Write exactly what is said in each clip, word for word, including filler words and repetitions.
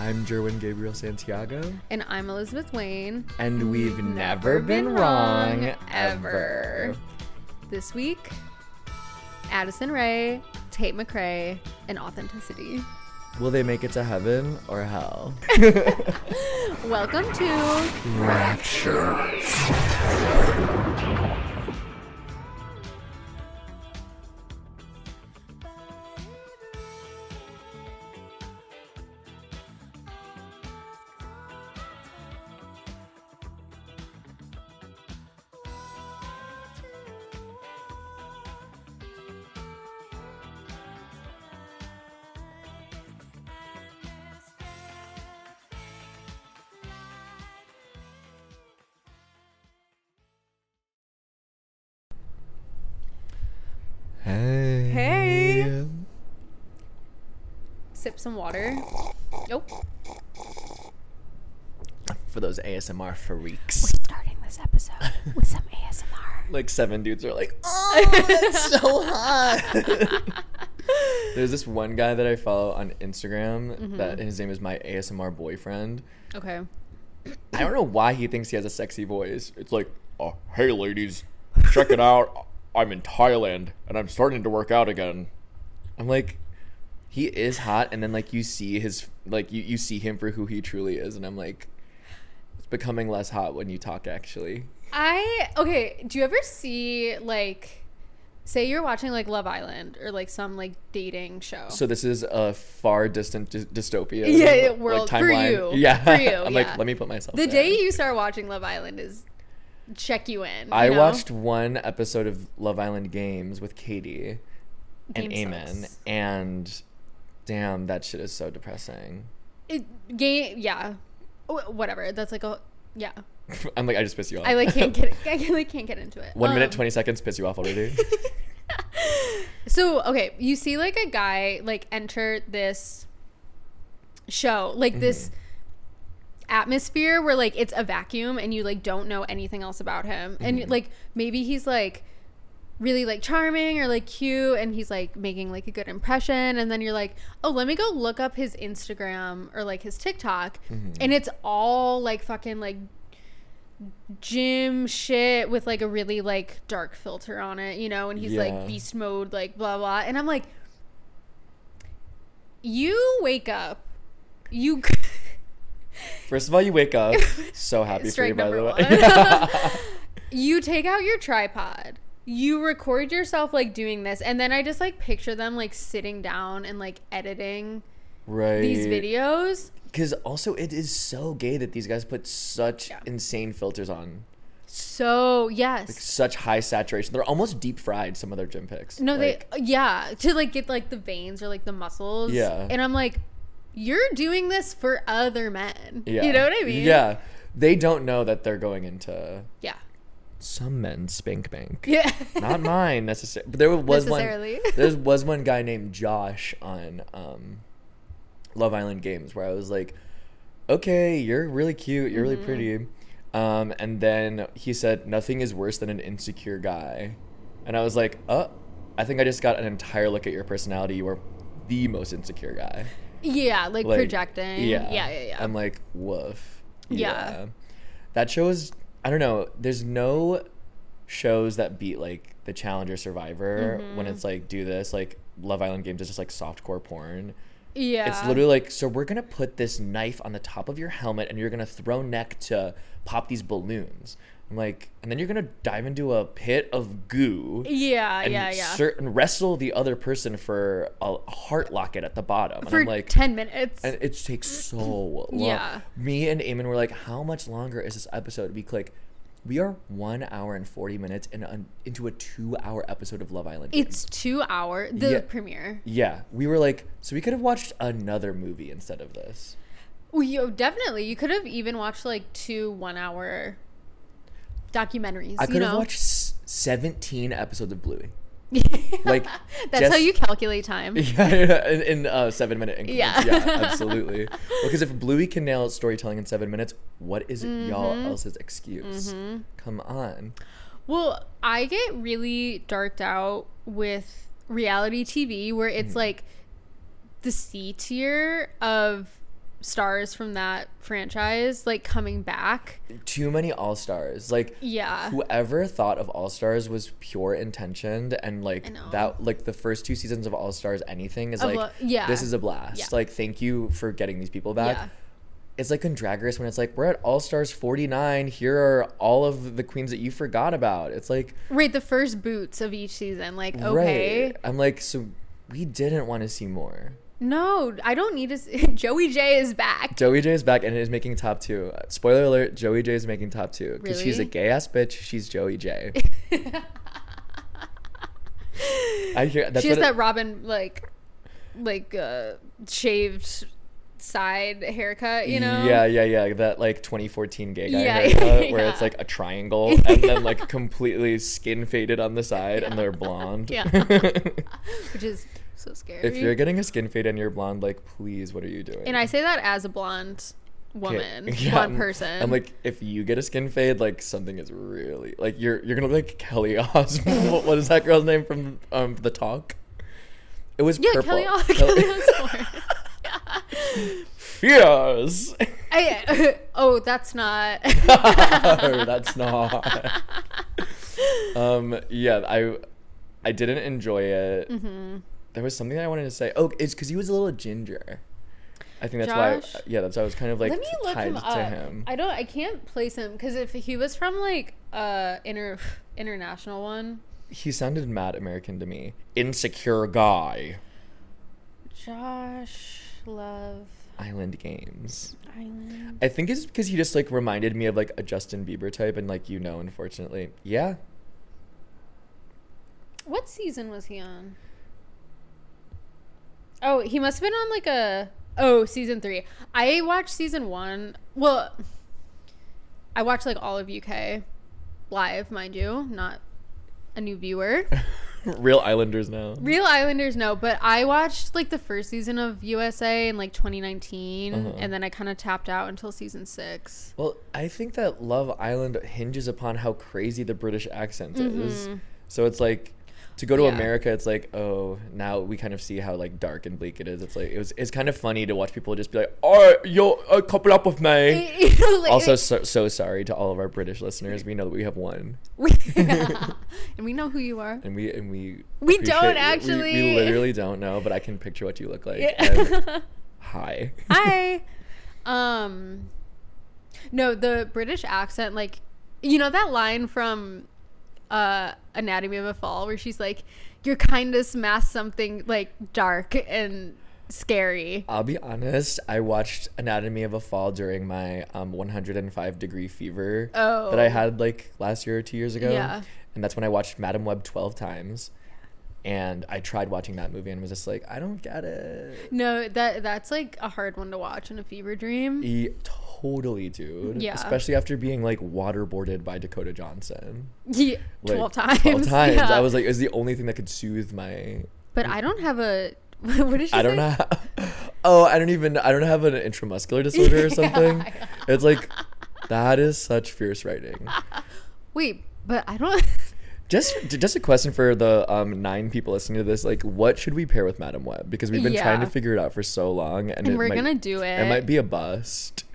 I'm Jerwin Gabriel Santiago. And I'm Elizabeth Wayne. And we've never, never been, been wrong, wrong ever. ever. This week, Addison Rae, Tate McRae, and Authenticity. Will they make it to heaven or hell? Welcome to Rapture. Hey. Hey. Sip some water. Nope. For those A S M R freaks. We're starting this episode with some A S M R. Like seven dudes are like, oh, it's so hot. There's this one guy that I follow on Instagram mm-hmm. that his name is my A S M R boyfriend. Okay. I don't know why he thinks he has a sexy voice. It's like, oh, hey ladies, check it out. I'm in Thailand and I'm starting to work out again. I'm like, he is hot, and then like you see his like you, you see him for who he truly is, and I'm like, it's becoming less hot when you talk actually. I okay, do you ever see like say you're watching like Love Island or like some like dating show? So this is a far distant dy- dystopia. Yeah, world like, for you. Yeah. For you. I'm yeah. like, let me put myself The there. day you start watching Love Island is check you in. You I know? watched one episode of Love Island Games with Katie and Game Eamon, sucks. and damn, that shit is so depressing. It, game, yeah, whatever. That's like a yeah. I'm like, I just piss you off. I like can't get I like can't get into it. One um, minute twenty seconds, piss you off already. So okay, you see like a guy like enter this show, like mm-hmm. this atmosphere where like it's a vacuum and you like don't know anything else about him, mm-hmm. and like maybe he's like really like charming or like cute and he's like making like a good impression, and then you're like, oh, let me go look up his Instagram or like his TikTok, mm-hmm. and it's all like fucking like gym shit with like a really like dark filter on it, you know, and he's yeah. like beast mode, like blah blah, and I'm like, you wake up, you first of all, you wake up so happy for you, by the way. You take out your tripod, you record yourself like doing this, and then I just like picture them like sitting down and like editing right these videos. Because also it is so gay that these guys put such yeah. insane filters on. So yes, like such high saturation. They're almost deep fried, some of their gym pics. No, like, they yeah to like get like the veins or like the muscles. Yeah, and I'm like, you're doing this for other men. Yeah. You know what I mean? Yeah. They don't know that they're going into yeah. some men spank bank. Yeah. Not mine necessarily. But there was necessarily. one there was one guy named Josh on um, Love Island Games where I was like, okay, you're really cute, you're mm-hmm. really pretty. Um, and then he said, nothing is worse than an insecure guy. And I was like, oh, I think I just got an entire look at your personality. You are the most insecure guy. Yeah, like, like projecting. Yeah. Yeah, yeah, yeah. I'm like, woof. Yeah. yeah. That show is, I don't know, there's no shows that beat, like, The Challenger Survivor mm-hmm. when it's, like, do this. Like, Love Island Games is just, like, softcore porn. Yeah. It's literally like, so we're going to put this knife on the top of your helmet and you're going to throw neck to pop these balloons. I'm like, and then you're going to dive into a pit of goo. Yeah, and yeah, yeah. Cert- and wrestle the other person for a heart locket at the bottom. And for I'm like, ten minutes. And it takes so long. Yeah. Me and Eamon were like, how much longer is this episode? We click, we are one hour and forty minutes in a, into a two hour episode of Love Island. It's two hour, the yeah. premiere. Yeah. We were like, so we could have watched another movie instead of this. Well, you, definitely. You could have even watched like two one hour documentaries. I could you have know? watched seventeen episodes of Bluey. Like that's just, how you calculate time. Yeah, yeah in, in uh, seven minute increments. Yeah, yeah absolutely. Because if Bluey can nail storytelling in seven minutes, what is mm-hmm. y'all else's excuse? Mm-hmm. Come on. Well, I get really darked out with reality T V where it's mm-hmm. like the C tier of stars from that franchise like coming back. Too many all-stars. Like, Yeah. whoever thought of all-stars was pure intentioned, and I like know. that, like the first two seasons of all-stars anything is Of like, lo- yeah. this is a blast. Yeah. Like, thank you for getting these people back. Yeah. It's like in Drag Race when it's like, we're at All Stars forty-nine. Here are all of the queens that you forgot about. It's like, Right, the first boots of each season. Like, okay. right. I'm like, so we didn't want to see more. No, I don't need to see. Joey J is back. Joey J is back and is making top two. Uh, Spoiler alert: Joey J is making top two because she's a Really? gay ass bitch. She's Joey J. I hear that's She has what it- that Robin like like uh shaved side haircut, you know? Yeah, yeah, yeah. That like twenty fourteen gay guy Yeah, haircut where yeah. it's like a triangle and then like completely skin faded on the side and they're blonde. Yeah. Which is so scary. If you're getting a skin fade and you're blonde, like, please, what are you doing? And I say that as a blonde Okay, woman, yeah, blonde I'm- person. I'm like, if you get a skin fade, like something is really like you're you're gonna look like Kelly Osbourne. what, what is that girl's name from um The Talk? It was yeah, purple. Kelly, Os- Kelly Osbourne. Fierce. I, oh, that's not. That's not. um. Yeah. I. I didn't enjoy it. Mm-hmm. There was something that I wanted to say. Oh, it's because he was a little ginger. I think that's Josh? why. Yeah, that's why I was kind of like Let me look tied him to up. him. I don't. I can't place him because if he was from like uh inter international one, He sounded mad American to me. Insecure guy. Josh Love Island Games. Island. I think it's because he just like reminded me of like a Justin Bieber type, and like you know, unfortunately, yeah. What season was he on? Oh, he must have been on like a oh season three. I watched season one. Well, I watched like all of U K live, mind you, not a new viewer. Real Islanders now. Real Islanders, no, but I watched like the first season of U S A in like twenty nineteen, Uh-huh. and then I kind of tapped out until season six. Well, I think that Love Island hinges upon how crazy the British accent is. Mhm. So it's like to go to Yeah. America, it's like, oh, now we kind of see how like dark and bleak it is. It's like it was it's kind of funny to watch people just be like, "Oh, yo, uh, couple up with me." You know, like- Also, so, so sorry to all of our British listeners. We know that we have one, we, and we know who you are. and we and we We appreciate- don't we- actually. We, literally don't know, but I can picture what you look like. Yeah. And hi. Hi. Um no, the British accent, like, you know that line from uh Anatomy of a Fall where she's like, your kindness masks something like dark and scary. I'll be honest. I watched Anatomy of a Fall during my um, one hundred five degree fever Oh. that I had like last year or two years ago. Yeah. And that's when I watched Madam Web twelve times. And I tried watching that movie and was just like, I don't get it. No, that that's like a hard one to watch in a fever dream. E- totally, dude. Yeah. Especially after being like waterboarded by Dakota Johnson. Yeah, Like, twelve times. twelve times. Yeah. I was like, it was the only thing that could soothe my. But I don't have a what did she I don't say? know. Oh, I don't even. I don't have an intramuscular disorder or something. Yeah. It's like that is such fierce writing. Wait, but I don't Just, just a question for the um, nine people listening to this: like, what should we pair with Madam Web? Because we've been trying to Yeah. figure it out for so long, and, and it we're might, gonna do it. It might be a bust.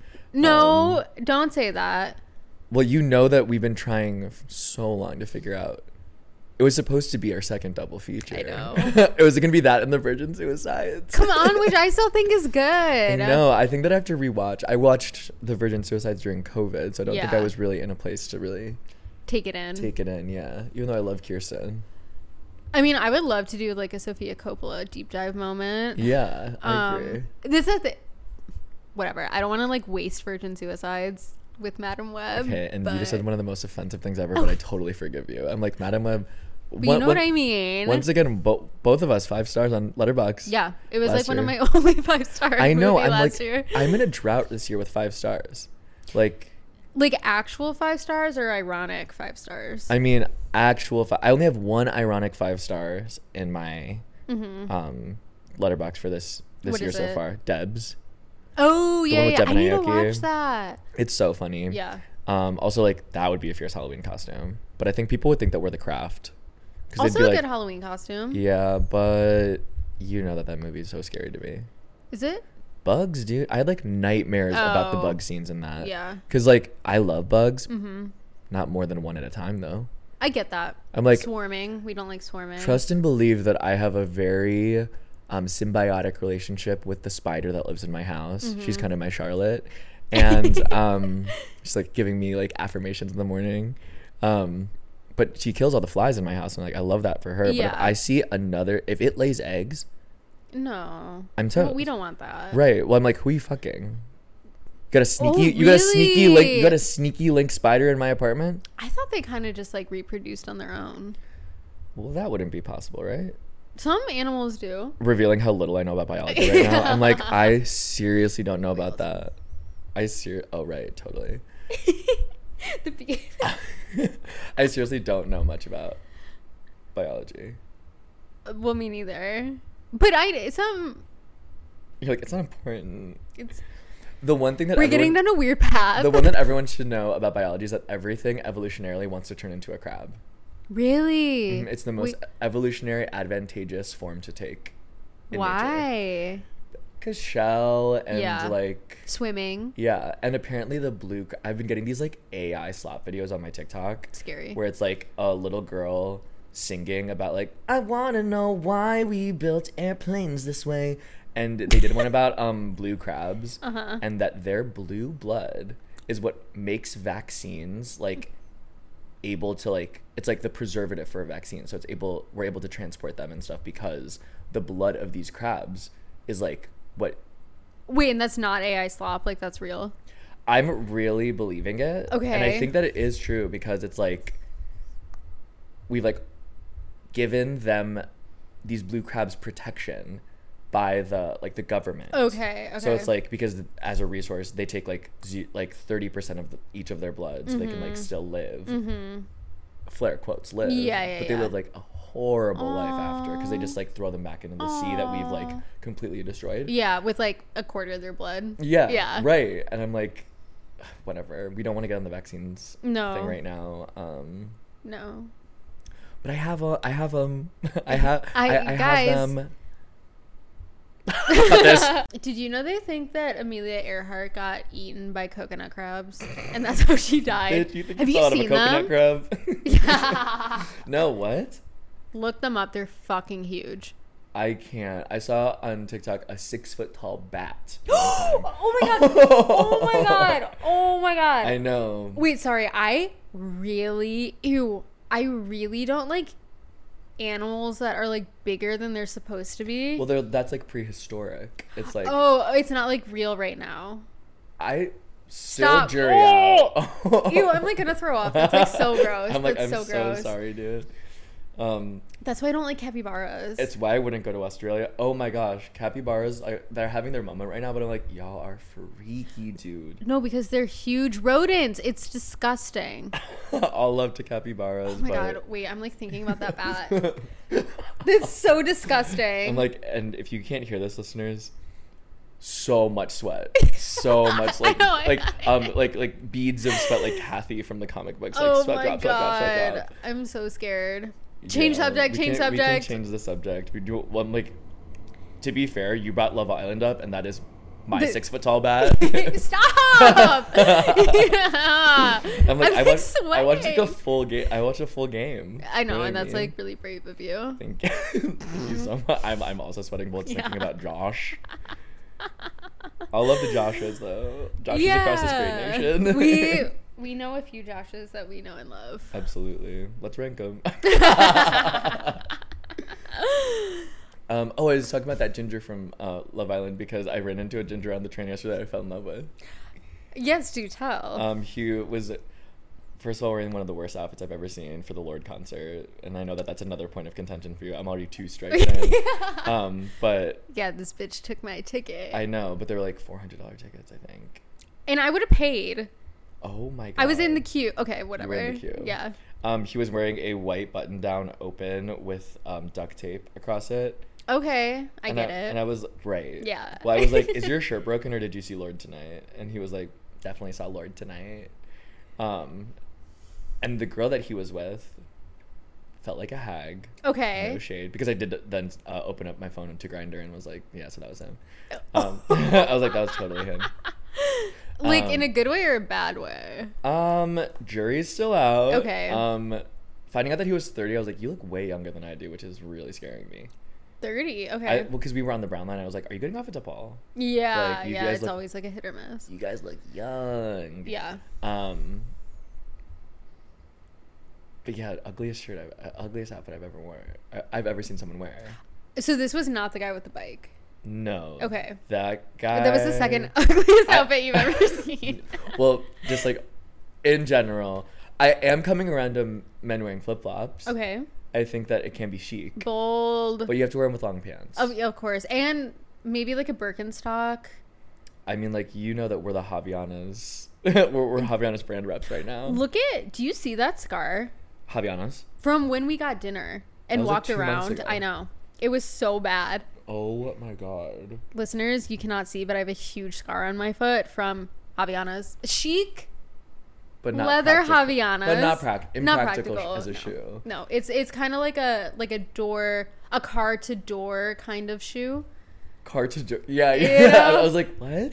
No, Um, don't say that. Well, you know that we've been trying f- so long to figure out. It was supposed to be our second double feature. I know. It was gonna be that and the Virgin Suicides. Come on, which I still think is good. No, I think that I have to rewatch. I watched the Virgin Suicides during COVID, so I don't think I Yeah. was really in a place to really Take it in. take it in. Yeah, even though I love Kirsten. I mean, I would love to do like a Sophia Coppola deep dive moment. Yeah, I Um, agree. This is the, whatever. I don't want to like waste Virgin Suicides with Madam Web. Okay, and you just but- said one of the most offensive things ever, but I totally forgive you. I'm like, Madam Web. But you know what I mean. Once again, bo- both of us five stars on Letterboxd. Yeah, it was last like one of year. my only five star. I know. Movie I'm last like, year. I'm in a drought this year with five stars. Like, Like actual five stars or ironic five stars. I mean, actual. Fi- I only have one ironic five stars in my mm-hmm. um Letterboxd for this this What year is so it? far. Debs. Oh The yeah, one with yeah. I Devin need to Aoki. watch that. It's so funny. Yeah. Um. Also, like that would be a fierce Halloween costume, but I think people would think that we're The Craft. 'Cause Also they'd a be good like, Halloween costume. yeah, but you know that that movie is so scary to me. Is it? bugs, dude. I had like nightmares about the Oh. bug scenes in that. Yeah. Because like I love bugs, Mm-hmm. not more than one at a time though. I get that. I'm like, Swarming. We don't like swarming. trust and believe that I have a very um, symbiotic relationship with the spider that lives in my house. Mm-hmm. She's kind of my Charlotte, and um, she's like giving me like affirmations in the morning. Um, but she kills all the flies in my house, and like I love that for her. But Yeah. if I see another, if it lays eggs, No. I'm Well, toast. we don't want that. Right. Well, I'm like, who are you fucking? Got a sneaky. Oh, You got a sneaky link. You really? got a sneaky link spider in my apartment. I thought they kind of just like reproduced on their own. Well, that wouldn't be possible, right? Some animals do. Revealing how little I know about biology right now. I'm like, Yeah. I seriously don't know about also- that. I ser. Oh right, totally. The be- I seriously don't know much about biology. well, me neither. But I some. You're like, it's not important. It's The one thing that we're everyone, getting down a weird path. the one that everyone should know about biology is that everything evolutionarily wants to turn into a crab. Really? Mhm, It's the most Wait, evolutionary advantageous form to take. in nature. why? Cause shell and Yeah. like Swimming. yeah, and apparently the blue. cr- I've been getting these like A I slop videos on my TikTok Scary. where it's like a little girl singing about like I want to know why we built airplanes this way, and they did one about um blue crabs Uh-huh. and that their blue blood is what makes vaccines like able to like it's like the preservative for a vaccine, so it's able we're able to transport them and stuff because the blood of these crabs is like what Wait, and that's not A I slop. Like that's real. I'm really believing it. And I Okay. think that it is true because it's like we've like given them these blue crabs protection by the like the government. Okay. Okay. So it's like because as a resource they take like ze- like thirty percent of the, each of their blood so they can like still live. Mm-hmm. Flare quotes live. Yeah, yeah, But they yeah. live like a horrible life after because they Aw. just like throw them back into the sea that we've like Aw. completely destroyed. Yeah, with like a quarter of their blood. Yeah. Yeah. Right. And I'm like, whatever. We don't want to get on the vaccines No. thing right now. Um, No. but I have a, I have um, I have, I- I, I guys. have them. Cut this. Did you know they think that Amelia Earhart got eaten by coconut crabs, and that's how she died? Did you think Have you you thought of a seen coconut them? crab? Yeah. No, what? Look them up. They're fucking huge. I can't. I saw on TikTok a six foot tall bat. Oh my god. Oh my god. Oh my god. I know. Wait, sorry. I really ew. I really don't like animals that are like bigger than they're supposed to be. Well, they're, that's like prehistoric. It's like Oh, it's not like real right now. I still Stop. jury Oh! out. Ew, I'm like gonna throw up. That's like so gross. I'm like, That's I'm so so, gross. sorry, dude. Um, That's why I don't like capybaras. it's why I wouldn't go to Australia. Oh my gosh, capybaras! I, they're having their moment right now, but I'm like, y'all are freaky, dude. No, because they're huge rodents. It's disgusting. All love to capybaras. Oh my but god, wait, I'm like thinking about that bat. That's so disgusting. I'm like, and if you can't hear this, listeners, so much sweat, so much like know, I like know. um like like beads of sweat, like Kathy from the comic books, like oh sweat my drop, sweat drop, sweat god, drop. I'm so scared. Change Yeah, subject, we change can- We can subject. change the subject. We do one like. To be fair, you brought Love Island up, and that is my The- six foot tall bat. Stop! Yeah. I'm like, I like watched, I watched like a sweating. full game. I watched a full game. I know, You what and that's mean? like really brave of you. Thank you. Thank you so much. I'm, I'm also sweating bullets thinking Yeah. about Josh. I love the Joshes though. Joshes across this great nation. we we know a few Joshes that we know and love. Absolutely. Let's rank them. um, oh, I was talking about that ginger from uh, Love Island because I ran into a ginger on the train yesterday that I fell in love with. Yes, do tell. Um, he was, first of all, wearing one of the worst outfits I've ever seen for the Lorde concert, and I know that that's another point of contention for you. I'm already two strikes in. Um, but Yeah, this bitch took my ticket. I know, but they were like four hundred dollars tickets, I think. and I would have paid. Oh my god! I was in the queue. Okay, whatever. in the queue. Yeah. Um, he was wearing a white button-down open with um, duct tape across it. Okay, I and get I, it. And I was right. Yeah. Well, I was like, "Is your shirt broken, or did you see Lorde tonight?" And he was like, "Definitely saw Lorde tonight." Um, and the girl that he was with felt like a hag. Okay. No shade, because I did then uh, open up my phone to Grindr and was like, yeah, so that was him. Um, I was like, that was totally him. Like um, in a good way or a bad way? Um, jury's still out. Okay. Um, finding out that he was thirty, I was like, you look way younger than I do, which is really scaring me. thirty. Okay. I, well, because we were on the Brown line, I was like, are you getting off at DePaul? Yeah, Like, you yeah. guys It's look- always like a hit or miss. You guys look young. Yeah. Um. But yeah, ugliest shirt, I've, uh, ugliest outfit I've ever worn. I, I've ever seen someone wear. So this was not the guy with the bike. No. Okay. That guy. That was the second ugliest I- outfit you've ever seen. Well, just like in general, I am coming around to men wearing flip flops. Okay. I think that it can be chic, Bold. but you have to wear them with long pants. Of, of course. And maybe like a Birkenstock. I mean, like, you know that we're the Javianas. we're, we're Javianas brand reps right now. Look at, do you see that scar? Javianas. From when we got dinner and That was, like, walked two months around. ago. I know. It was so bad. Oh my god. Listeners, you cannot see, but I have a huge scar on my foot from Javianas. Chic But not leather practical. Javianas. But not, prac- Not impractical practical, as a no. shoe. No, it's it's kind of like a like a door, a car to door kind of shoe. Car to do- yeah, You yeah. know? I was like, what?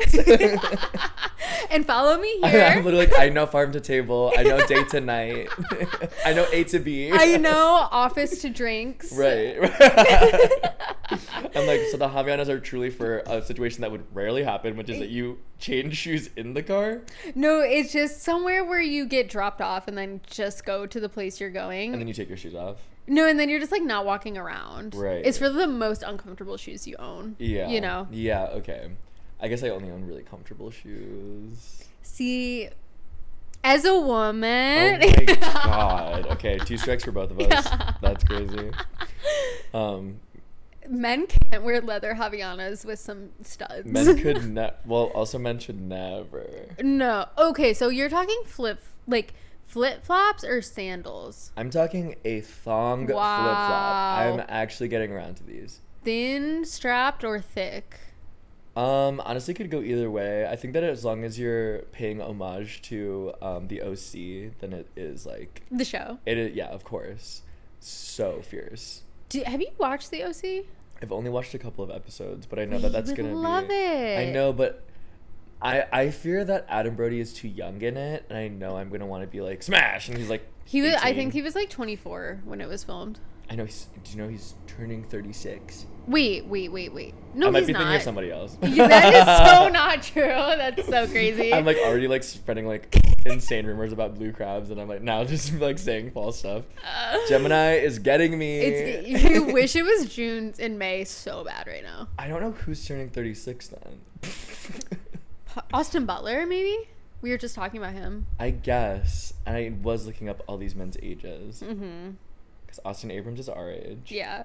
And follow me I, here. I'm literally like, I know farm to table. I know day to night. I know A to B. I know office to drinks. Right. I'm like, so the Javianas are truly for a situation that would rarely happen, which is that you change shoes in the car No, it's just somewhere where you get dropped off and then just go to the place you're going. and then you take your shoes off. No, and then you're just like not walking around. Right. It's for the most uncomfortable shoes you own. Yeah. You know? Yeah, okay. I guess I only own really comfortable shoes. See, as a woman. Oh my god. Okay, two strikes for both of us. That's crazy. Um, Men can't wear leather Javianas with some studs. men could ne- well, also men should never. No. Okay, so you're talking flip, like flip flops or sandals? I'm talking a thong flip Wow. flop. I'm actually getting around to these. Thin, strapped, or thick? Um, honestly, could go either way. I think that as long as you're paying homage to um the O C, then it is like The show. it is. Yeah, of course. So fierce. Do, have you watched the O C? I've only watched a couple of episodes, but I know that that's You would gonna love be. it. I know, but I I fear that Adam Brody is too young in it, and I know I'm gonna want to be like smash, and he's like. He was. I eighteen. think he was like twenty-four when it was filmed. I know he's. Do you know he's turning thirty-six? Wait, wait, wait, wait. No, I might he's be not. thinking of somebody else. Yeah, that is so not true. That's so crazy. I'm like already like spreading like insane rumors about blue crabs, and I'm like now just like saying false stuff. Uh, Gemini is getting me. It's. You wish it was June and May so bad right now. I don't know who's turning thirty-six then. Austin Butler, maybe. We were just talking about him. I guess. And I was looking up all these men's ages Mm-hmm. because Austin Abrams is our age. Yeah.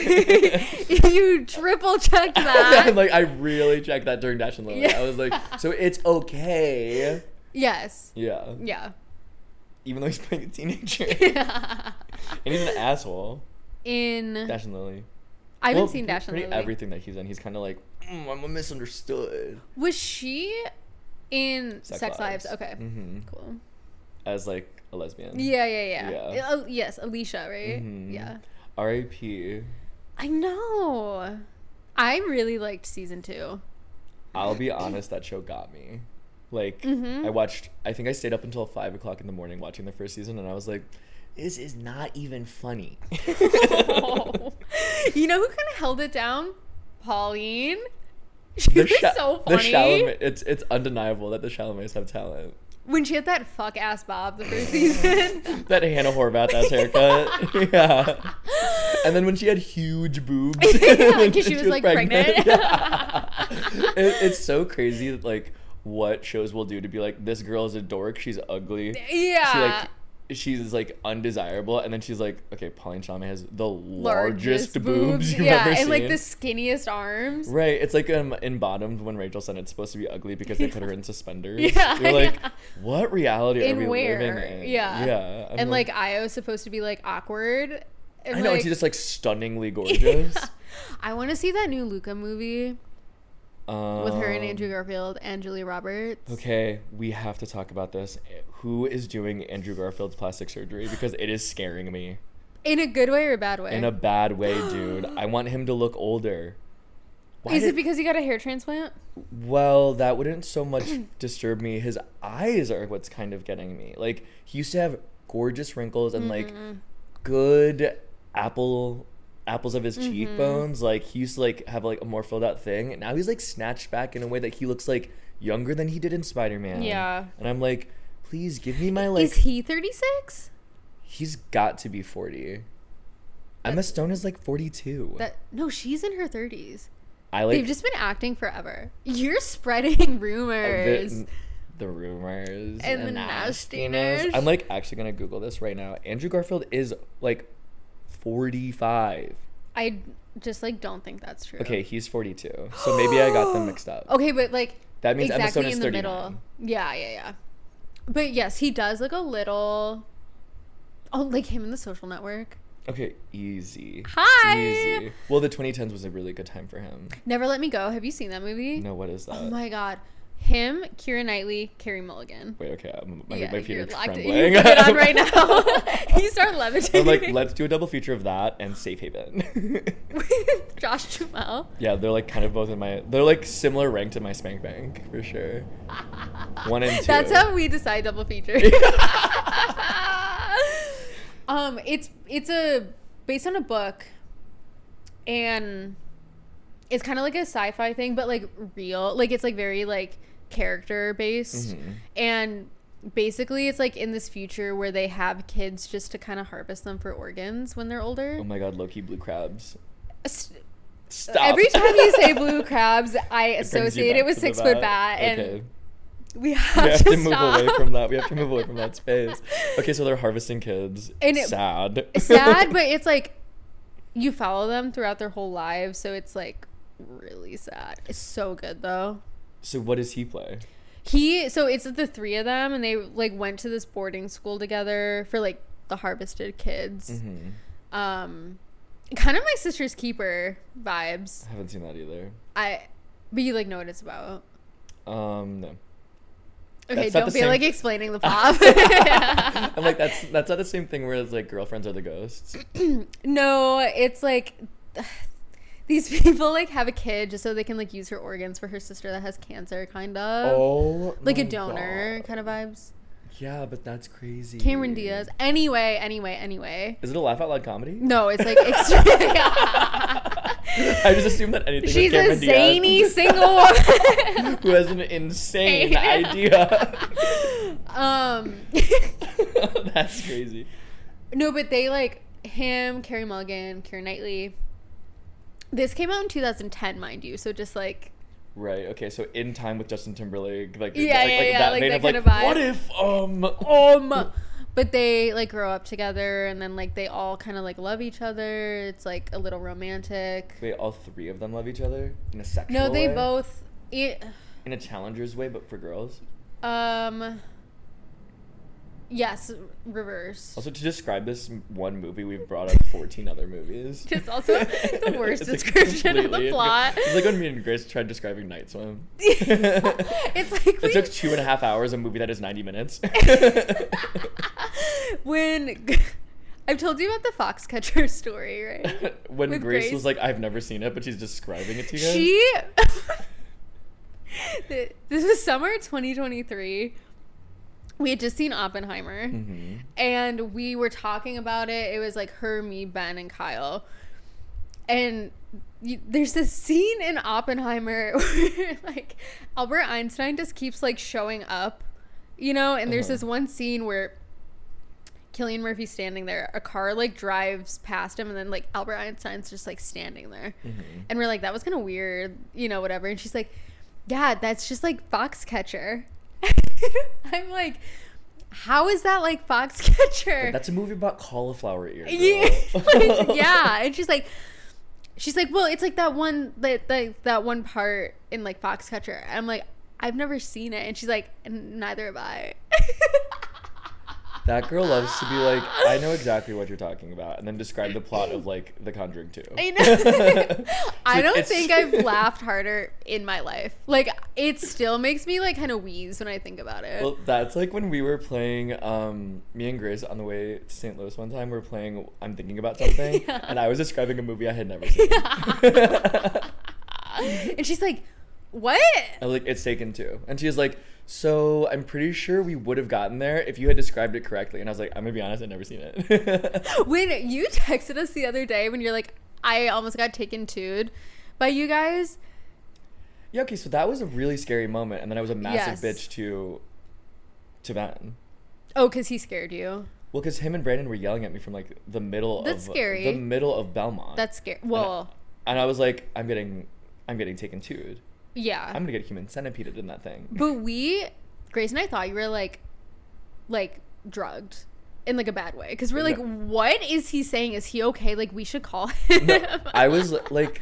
You triple checked that. Like I really checked that during Dash and Lily. Yeah. I was like, so it's okay. Yes. Yeah. Yeah. Even though he's playing a teenager. And he's an asshole. In Dash and Lily. I haven't Well, seen Dash and pretty Lily. everything that he's in, he's kind of like, mm, I'm a misunderstood. Was she in Sex Sex, Lives? Lives. Okay. Mm-hmm. Cool. As like a lesbian. Yeah, yeah, yeah. Yeah. Uh, yes, Alicia, right? Mhm. Yeah. R I P I know. I really liked season two. I'll be honest, that show got me. Like, Mhm. I watched, I think I stayed up until five o'clock in the morning watching the first season, and I was like, this is not even funny. You know who kind of held it down? Pauline. She The was Sha- so The funny. Chalamet, it's, it's undeniable that the Chalamets have talent. When she had that fuck ass bob the first season. That Hannah Horvath ass haircut. Yeah. And then when she had huge boobs. Yeah, when 'cause she was, like, pregnant. Yeah. It, it's so crazy that, like, what shows will do to be like, this girl is a dork, she's ugly. Yeah. She, like, she's like undesirable, and then she's like, okay, Pauline Chalamet has the largest, boobs you've yeah, ever and seen. like the skinniest arms. Right, it's like um in Bottomed when Rachel said it's supposed to be ugly because they put her in suspenders. Yeah, You're like, yeah. what reality In are we where? living in? Yeah. yeah. I'm And like Io's supposed to be like awkward. And, I know, like, and she's just like stunningly gorgeous. I want to see that new Luca movie um, with her and Andrew Garfield and Julia Roberts. Okay, we have to talk about this. Who is doing Andrew Garfield's plastic surgery? Because it is scaring me. In a good way or a bad way? In a bad way, dude. I want him to look older. Why Is did, it because he got a hair transplant? Well, that wouldn't so much disturb me. His eyes are what's kind of getting me. Like, he used to have gorgeous wrinkles and, mm-hmm. like, good apple apples of his mm-hmm. cheekbones. Like, he used to, like, have, like, a more filled out thing. And now he's, like, snatched back in a way that he looks, like, younger than he did in Spider-Man. Yeah. And I'm like, please give me my, like... Is he thirty-six? He's got to be forty. That, Emma Stone is, like, forty-two. That No, she's in her thirties. I like, They've just been acting forever. You're spreading rumors. The, the rumors. And, and the nastiness. nastiness. I'm like actually going to Google this right now. Andrew Garfield is like forty-five. I just like don't think that's true. Okay, he's forty-two. So maybe I got them mixed up. Okay, but like that means exactly Emma Stone is in the thirty-nine. middle. Yeah, yeah, yeah. But yes, he does look a little... Oh, like him in The Social Network. Okay, easy. Hi. Easy. Well, the twenty tens was a really good time for him. Never Let Me Go. Have you seen that movie? No, what is that? Oh my god. Him, Keira Knightley, Carey Mulligan. Wait, okay. I'm, my, yeah, my feet you're are locked trembling. In. You put it on right now. You start levitating. I'm like, let's do a double feature of that and Safe Haven. With Josh Duhamel. Yeah, they're like kind of both in my... They're like similar ranked in my Spank Bank, for sure. One and two. That's how we decide double feature. um, It's It's a... based on a book, and it's kind of like a sci-fi thing, but like real, like it's like very like character based, mm-hmm. and basically it's like in this future where they have kids just to kind of harvest them for organs when they're older. Oh my god, low-key blue crabs. St- Stop. Every time you say blue crabs, I it associate it with Six Foot Bat, and okay. we have, we have to, to move stop. away from that. We have to move away from that space. Okay, so they're harvesting kids. And it, sad. Sad, but it's like you follow them throughout their whole lives, so it's like really sad. It's so good though. So what does he play? He so it's the three of them, and they like went to this boarding school together for like the harvested kids. Mm-hmm. Um, kind of my Sister's Keeper vibes. I haven't seen that either. I, but you like know what it's about. Um, no. Okay, don't feel like explaining the plot. I'm like, that's that's not the same thing where it's like girlfriends are the ghosts. No, it's like these people like have a kid just so they can like use her organs for her sister that has cancer, kind of. Oh, like a donor God. Kind of vibes. Yeah, but that's crazy. Cameron Diaz. Anyway, anyway, anyway. Is it a laugh out loud comedy? No, it's like extreme. I just assume that anything She's with Cameron a zany Diaz single woman who has an insane idea. Um, that's crazy. No, but they like him, Carey Mulligan, Keira Knightley. This came out in two thousand ten, mind you. So just like. Right. Okay. So in time with Justin Timberlake, like yeah, like, yeah, like yeah, that like vein that of kind like, of vibe. What if um um. But they like grow up together, and then like they all kind of like love each other. It's like a little romantic. Wait, all three of them love each other in a sexual No, they way? both. It, in a challenger's way, but for girls. Um. Yes, reverse. Also, to describe this one movie, we've brought up fourteen other movies. It's also the worst description of the plot. It's like when me and Grace tried describing Night Swim. It's like we, it took two and a half hours, a movie that is ninety minutes. When I've told you about the Foxcatcher story, right? When With Grace, Grace was like, I've never seen it, but she's describing it to you. She. This was summer twenty twenty-three. We had just seen Oppenheimer, mm-hmm. and we were talking about it. It was like her, me, Ben, and Kyle. And you, there's this scene in Oppenheimer where like Albert Einstein just keeps like showing up, you know. And there's uh-huh. this one scene where Cillian Murphy's standing there. A car like drives past him, and then like Albert Einstein's just like standing there. Mm-hmm. And we're like, that was kind of weird, you know, whatever. And she's like, yeah, that's just like Foxcatcher. I'm like, how is that like Foxcatcher? But that's a movie about cauliflower ears. Yeah, like, yeah. And she's like, she's like, well, it's like that one that that, that one part in like Foxcatcher. And I'm like, I've never seen it. And she's like, neither have I. That girl loves to be like, I know exactly what you're talking about, and then describe the plot of like The Conjuring two. I know. I like, don't it's- think I've laughed harder in my life. Like, it still makes me like kind of wheeze when I think about it. Well, that's like when we were playing, um, me and Grace on the way to Saint Louis one time, we were playing I'm Thinking About Something, Yeah. and I was describing a movie I had never seen. And she's like, what? I was like, it's Taken two. And she was like, so I'm pretty sure we would have gotten there if you had described it correctly. And I was like, I'm going to be honest, I've never seen it. When you texted us the other day when you're like, I almost got taken to by you guys. Yeah, okay, so that was a really scary moment. And then I was a massive Yes. bitch to, to Ben. Oh, because he scared you. Well, because him and Brandon were yelling at me from like the middle That's of scary. the middle of Belmont. That's scary. Well, And I was like, I'm getting, I'm getting taken to. yeah. I'm gonna get human centipeded in that thing. But we, Grace and I thought you were like, like drugged in like a bad way. Because we're like, No. what is he saying? Is he okay? Like, we should call him. No, I was like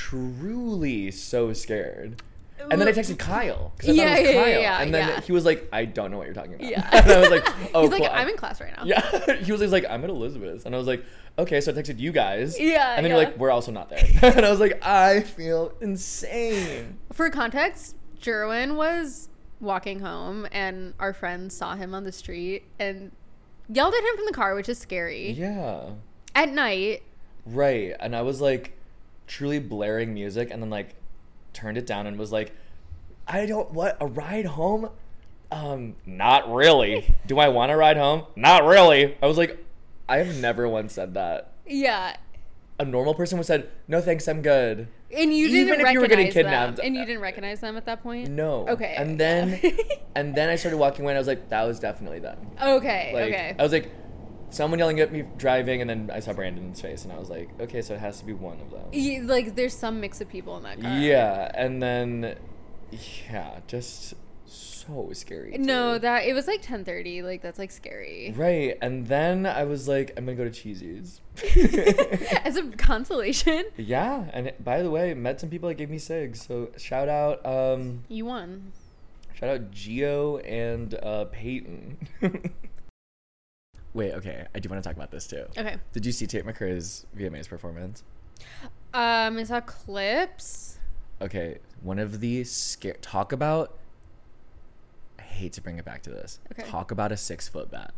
truly so scared. And then I texted Kyle. 'Cause I Yeah, thought it was yeah, yeah, Kyle. yeah, and then yeah. he was like, I don't know what you're talking about. Yeah. And I was like, oh, He's like, cool. I'm in class right now. Yeah. He was just like, I'm at Elizabeth's. And I was like, okay, so I texted you guys. Yeah, And then yeah. you're like, we're also not there. And I was like, I feel insane. For context, Jerwin was walking home and our friends saw him on the street and yelled at him from the car, which is scary. Yeah. At night. Right. And I was like truly blaring music and then like turned it down and was like, I don't, what, a ride home? Um, not really. Do I want to ride home? Not really. I was like, I have never once said that. Yeah. A normal person would have said, no thanks, I'm good. And you Even didn't if recognize you were getting them. kidnapped. And you didn't recognize them at that point? No. Okay. And then, yeah. and then I started walking away and I was like, that was definitely them. okay. Like, okay. I was like, someone yelling at me driving, and then I saw Brandon's face and I was like, okay, so it has to be one of them. You- like, there's some mix of people in that car. Yeah, and then, yeah, just so scary. No, too. that it was like ten thirty. Like, that's like scary. Right, and then I was like, I'm gonna go to Cheesy's. As a consolation, Yeah, and by the way, met some people that gave me cigs. So shout out, um, you won. shout out Geo and uh, Peyton. Wait, okay, I do want to talk about this too. Okay. Did you see Tate McRae's V M As performance? Um, I saw clips. Okay, one of the scare. Talk about. I hate to bring it back to this. Okay. Talk about a six foot bat.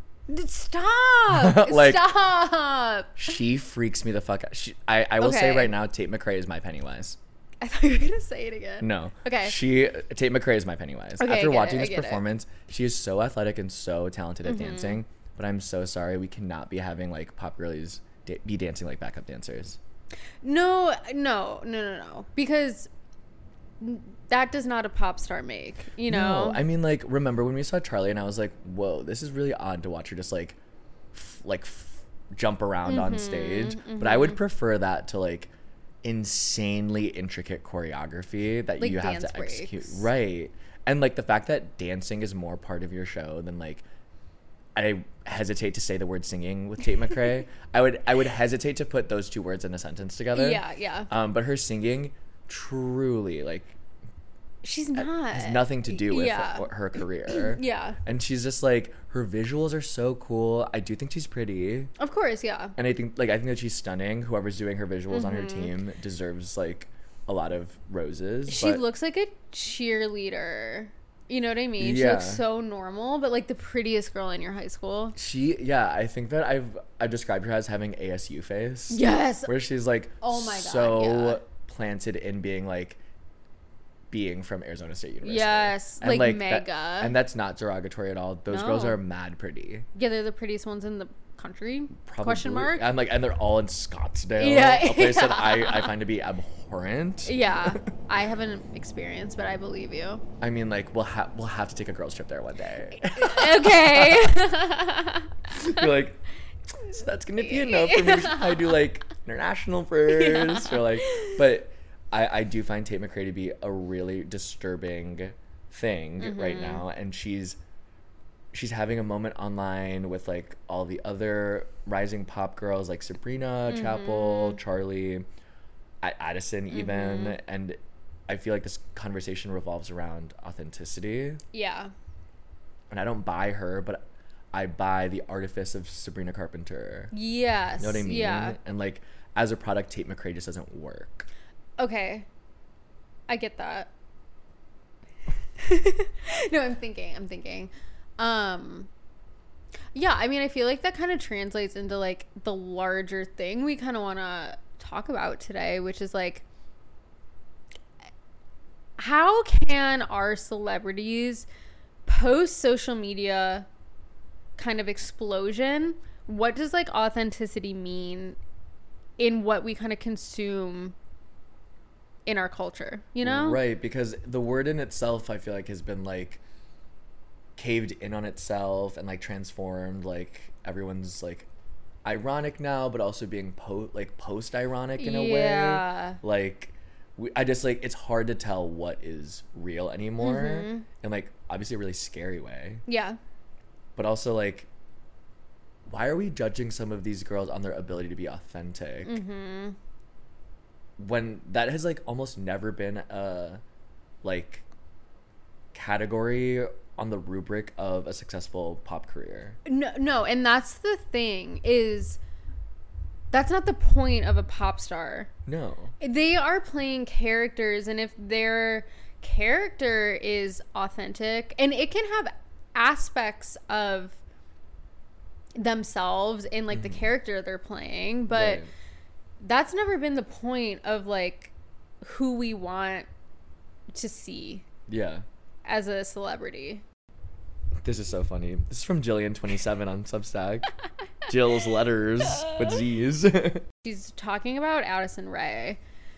Stop! Like- Stop! She freaks me the fuck out. She, I, I will say Okay. right now, Tate McRae is my Pennywise. I thought you were gonna say it again. No. Okay. She Tate McRae is my Pennywise. Okay, I After get watching it, I this get it. performance, she is so athletic and so talented at Mhm. dancing. But I'm so sorry, we cannot be having like pop girlies da- be dancing like backup dancers. No, no, no, no, no. Because that does not a pop star make. You know. No, I mean, like, remember when we saw Charlie and I was like, whoa, this is really odd to watch her just like, f- like, f- jump around on Mhm, stage. But I would mhm. prefer that to like insanely intricate choreography that Like you have dance to execute. breaks. Right. And like the fact that dancing is more part of your show than like, I hesitate to say the word singing with Tate McRae. I would I would hesitate to put those two words in a sentence together. Yeah, yeah. Um, but her singing truly like She's not. has nothing to do with Yeah. her, her career. Yeah. And she's just like, her visuals are so cool. I do think she's pretty. Of course, yeah. And I think like I think that she's stunning. Whoever's doing her visuals on her Mhm. team deserves like a lot of roses. She but looks like a cheerleader. You know what I mean? She Yeah. looks so normal, but like the prettiest girl in your high school. she yeah, I think that I've I've described her as having A S U face. Yes. Where she's like Oh my God, so yeah. planted in being like being from Arizona State University. Yes, And, like, that- mega. and that's not derogatory at all. Those girls No. are mad pretty. Yeah, they're the prettiest ones in the country. Probably. Question mark? And like, and they're all in Scottsdale. Yeah, a place that yeah. I, I find to be abhorrent. Yeah, I haven't experienced, but I believe you. I mean, like, we'll have we'll have to take a girls trip there one day. Okay. You're like, so that's gonna be enough for me. We should probably do like international first, or like, but I I do find Tate McRae to be a really disturbing thing right Mhm. now, and she's. She's having a moment online with like all the other rising pop girls like Sabrina, Mm-hmm. Chapel, Charlie, A- Addison even, Mhm. and I feel like this conversation revolves around authenticity. Yeah. And I don't buy her, but I buy the artifice of Sabrina Carpenter. Yes. You know what I mean? Yeah. And like as a product, Tate McRae just doesn't work. Okay. I get that. No, I'm thinking. I'm thinking. Um Yeah, I mean, I feel like that kind of translates into like the larger thing we kind of want to talk about today, which is like, how can our celebrities post social media kind of explosion? What does like authenticity mean in what we kind of consume in our culture, you know? Right, because the word in itself, I feel like, has been like caved in on itself and like transformed. Like everyone's like ironic now, but also being po- like post ironic in a Yeah. way. Like we, I just like it's hard to tell what is real anymore, Mm-hmm. in like obviously a really scary way. Yeah. But also like, why are we judging some of these girls on their ability to be authentic? Mm-hmm. When that has like almost never been a like category on the rubric of a successful pop career. No, no, and that's the thing, is that's not the point of a pop star. No. They are playing characters, and if their character is authentic, and it can have aspects of themselves in like the character they're playing, but Right. that's never been the point of like who we want to see Yeah. as a celebrity. This is so funny. This is from Jillian twenty-seven on Substack. Jill's letters with Z's. She's talking about Addison Rae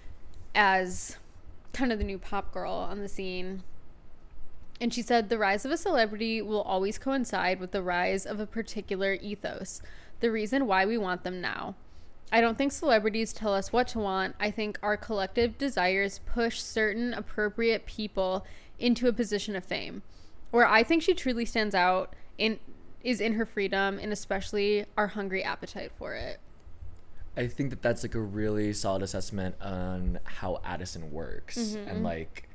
as kind of the new pop girl on the scene. And she said, the rise of a celebrity will always coincide with the rise of a particular ethos, the reason why we want them now. I don't think celebrities tell us what to want. I think our collective desires push certain appropriate people into a position of fame. Where I think she truly stands out in is in her freedom, and especially our hungry appetite for it. I think that that's like a really solid assessment on how Addison works. Mm-hmm. And like,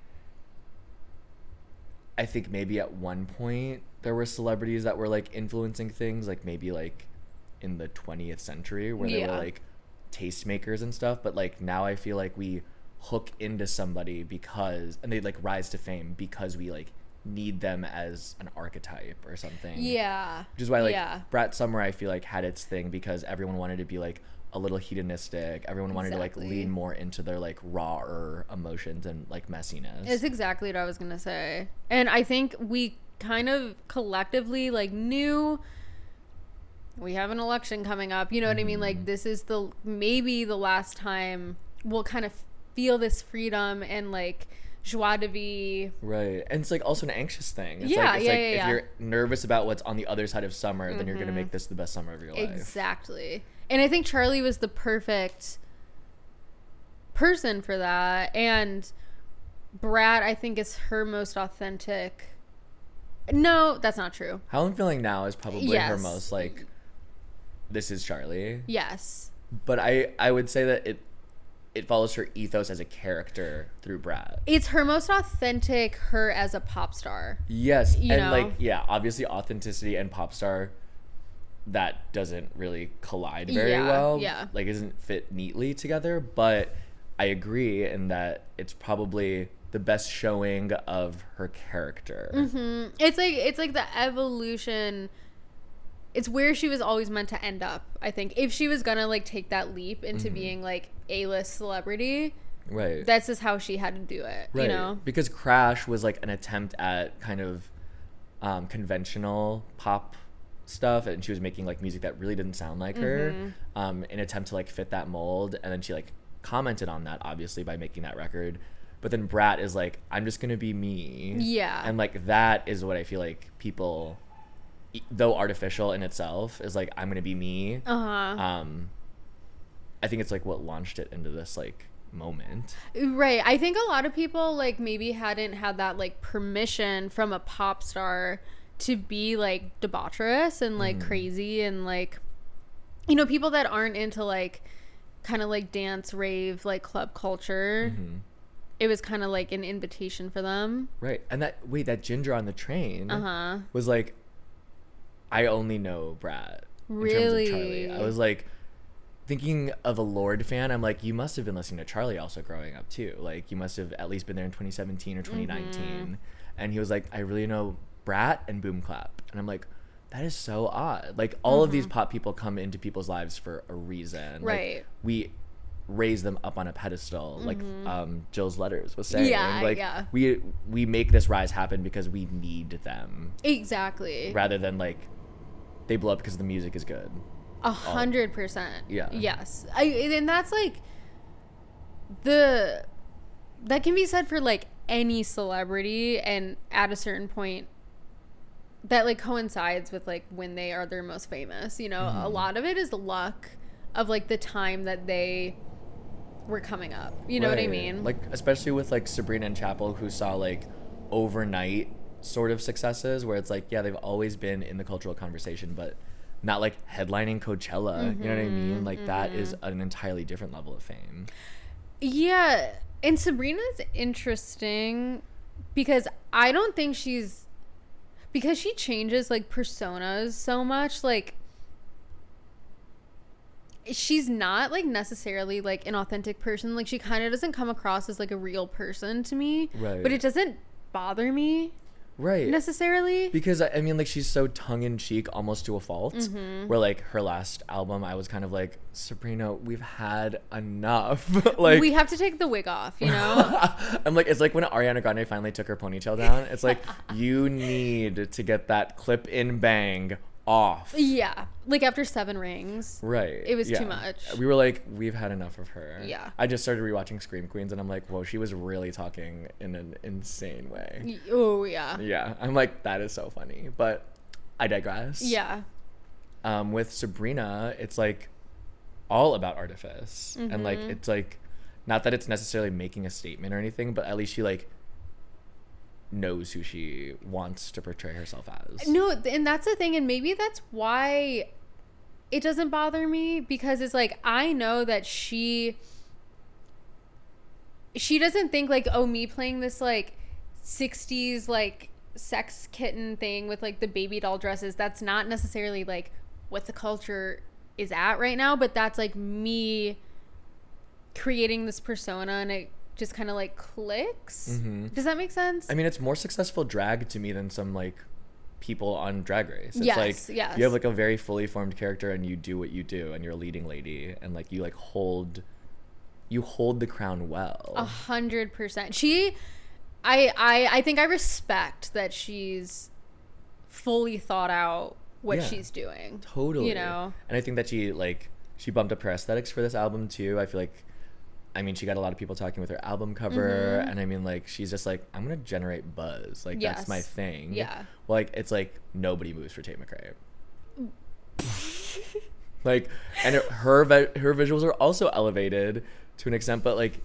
I think maybe at one point there were celebrities that were like influencing things, like maybe like in the twentieth century where they Yeah. were like tastemakers and stuff. But like now I feel like we hook into somebody because, and they like rise to fame because we like need them as an archetype or something. Yeah. Which is why like yeah. Brat Summer I feel like had its thing because everyone wanted to be like a little hedonistic. Everyone wanted Exactly. to like lean more into their like rawer emotions and like messiness. It's exactly what I was gonna say. And I think we kind of collectively like knew we have an election coming up. You know what I mean? Like this is the maybe the last time we'll kind of feel this freedom and like joie de vivre. Right. And it's like also an anxious thing. It's Yeah, like, it's yeah, like yeah, if yeah. you're nervous about what's on the other side of summer, then you're Mm-hmm. gonna make this the best summer of your life. Exactly. And I think Charlie was the perfect person for that. And Brat, I think, is her most authentic. No, that's not true. How I'm feeling now is probably her Yes. most like, this is Charlie. Yes. But I, I would say that it it follows her ethos as a character through Brat. It's her most authentic, her as a pop star. Yes, You and know? like yeah, obviously authenticity and pop star, that doesn't really collide very Yeah, well. yeah. Like it doesn't fit neatly together, but I agree in that it's probably the best showing of her character. Mm-hmm. It's like it's like the evolution. It's where she was always meant to end up, I think. If she was gonna like take that leap into Mm-hmm. being like A-list celebrity, Right. that's just how she had to do it. right. You know? Because Crash was like an attempt at kind of um, conventional pop stuff, and she was making like music that really didn't sound like her, Mm-hmm. um, in an attempt to like fit that mold. And then she like commented on that obviously by making that record. But then Brat is like, I'm just gonna be me. Yeah. And like that is what I feel like people, e- though artificial in itself, is like I'm gonna be me. Uh huh. Um, I think it's like what launched it into this like moment. Right. I think a lot of people like maybe hadn't had that like permission from a pop star to be like debaucherous and like crazy and like, you know, people that aren't into like kind of like dance, rave, like club culture. Mm-hmm. It was kind of like an invitation for them. Right. And that wait, that Ginger on the train Uh huh. was like I only know Brat. Really? In terms of Charlie. I was like, thinking of a Lorde fan, I'm like, you must have been listening to Charlie also growing up too. Like, you must have at least been there in twenty seventeen or twenty nineteen. Mm-hmm. And he was like, I really know Brat and Boom Clap. And I'm like, that is so odd. Like, all mm-hmm. of these pop people come into people's lives for a reason. Right. Like, we raise them up on a pedestal, mm-hmm. like um, Jill's letters was saying. Yeah, like, yeah. we we make this rise happen because we need them. Exactly. Rather than, like, they blow up because the music is good. A hundred percent. Yeah. Yes. I and that's like the that can be said for like any celebrity, and at a certain point that like coincides with like when they are their most famous. You know, mm. a lot of it is the luck of like the time that they were coming up. You know right. what I mean? Like, especially with like Sabrina and Chapel, who saw like overnight sort of successes where it's like, yeah, they've always been in the cultural conversation, but not like headlining Coachella. Mm-hmm, you know what I mean? Like, mm-hmm. that is an entirely different level of fame. Yeah. And Sabrina's interesting because I don't think she's, because she changes like personas so much. Like, she's not like necessarily like an authentic person. Like, she kind of doesn't come across as like a real person to me. Right. But it doesn't bother me. Right. Necessarily. Because, I mean, like, she's so tongue-in-cheek almost to a fault. Mm-hmm. Where, like, her last album, I was kind of like, Sabrina, we've had enough. Like, we have to take the wig off, you know? I'm like, it's like when Ariana Grande finally took her ponytail down. It's like, you need to get that clip-in bang off. Yeah. Like, after Seven Rings. Right. It was yeah. too much. We were like, we've had enough of her. Yeah. I just started rewatching Scream Queens, and I'm like, whoa, she was really talking in an insane way. Oh, yeah. Yeah. I'm like, that is so funny. But I digress. Yeah. Um, with Sabrina, it's like all about artifice. Mm-hmm. And like, it's like, not that it's necessarily making a statement or anything, but at least she like knows who she wants to portray herself as. No, and that's the thing, and maybe that's why it doesn't bother me, because it's like, I know that she she doesn't think like, oh, me playing this like sixties like sex kitten thing with like the baby doll dresses, that's not necessarily like what the culture is at right now, but that's like me creating this persona, and it just kind of like clicks. Mm-hmm. Does that make sense? I mean, it's more successful drag to me than some like people on Drag Race. It's yes, like yes. you have like a very fully formed character, and you do what you do, and you're a leading lady, and like you like hold you hold the crown well. A hundred percent. She I I I think I respect that she's fully thought out what yeah, she's doing. Totally. You know? And I think that she like she bumped up her aesthetics for this album too. I feel like, I mean, she got a lot of people talking with her album cover, mm-hmm. and I mean, like, she's just like, I'm gonna generate buzz. Like, yes. that's my thing. Yeah. Well, like, it's like nobody moves for Tate McRae. Like, and her her visuals are also elevated to an extent, but like,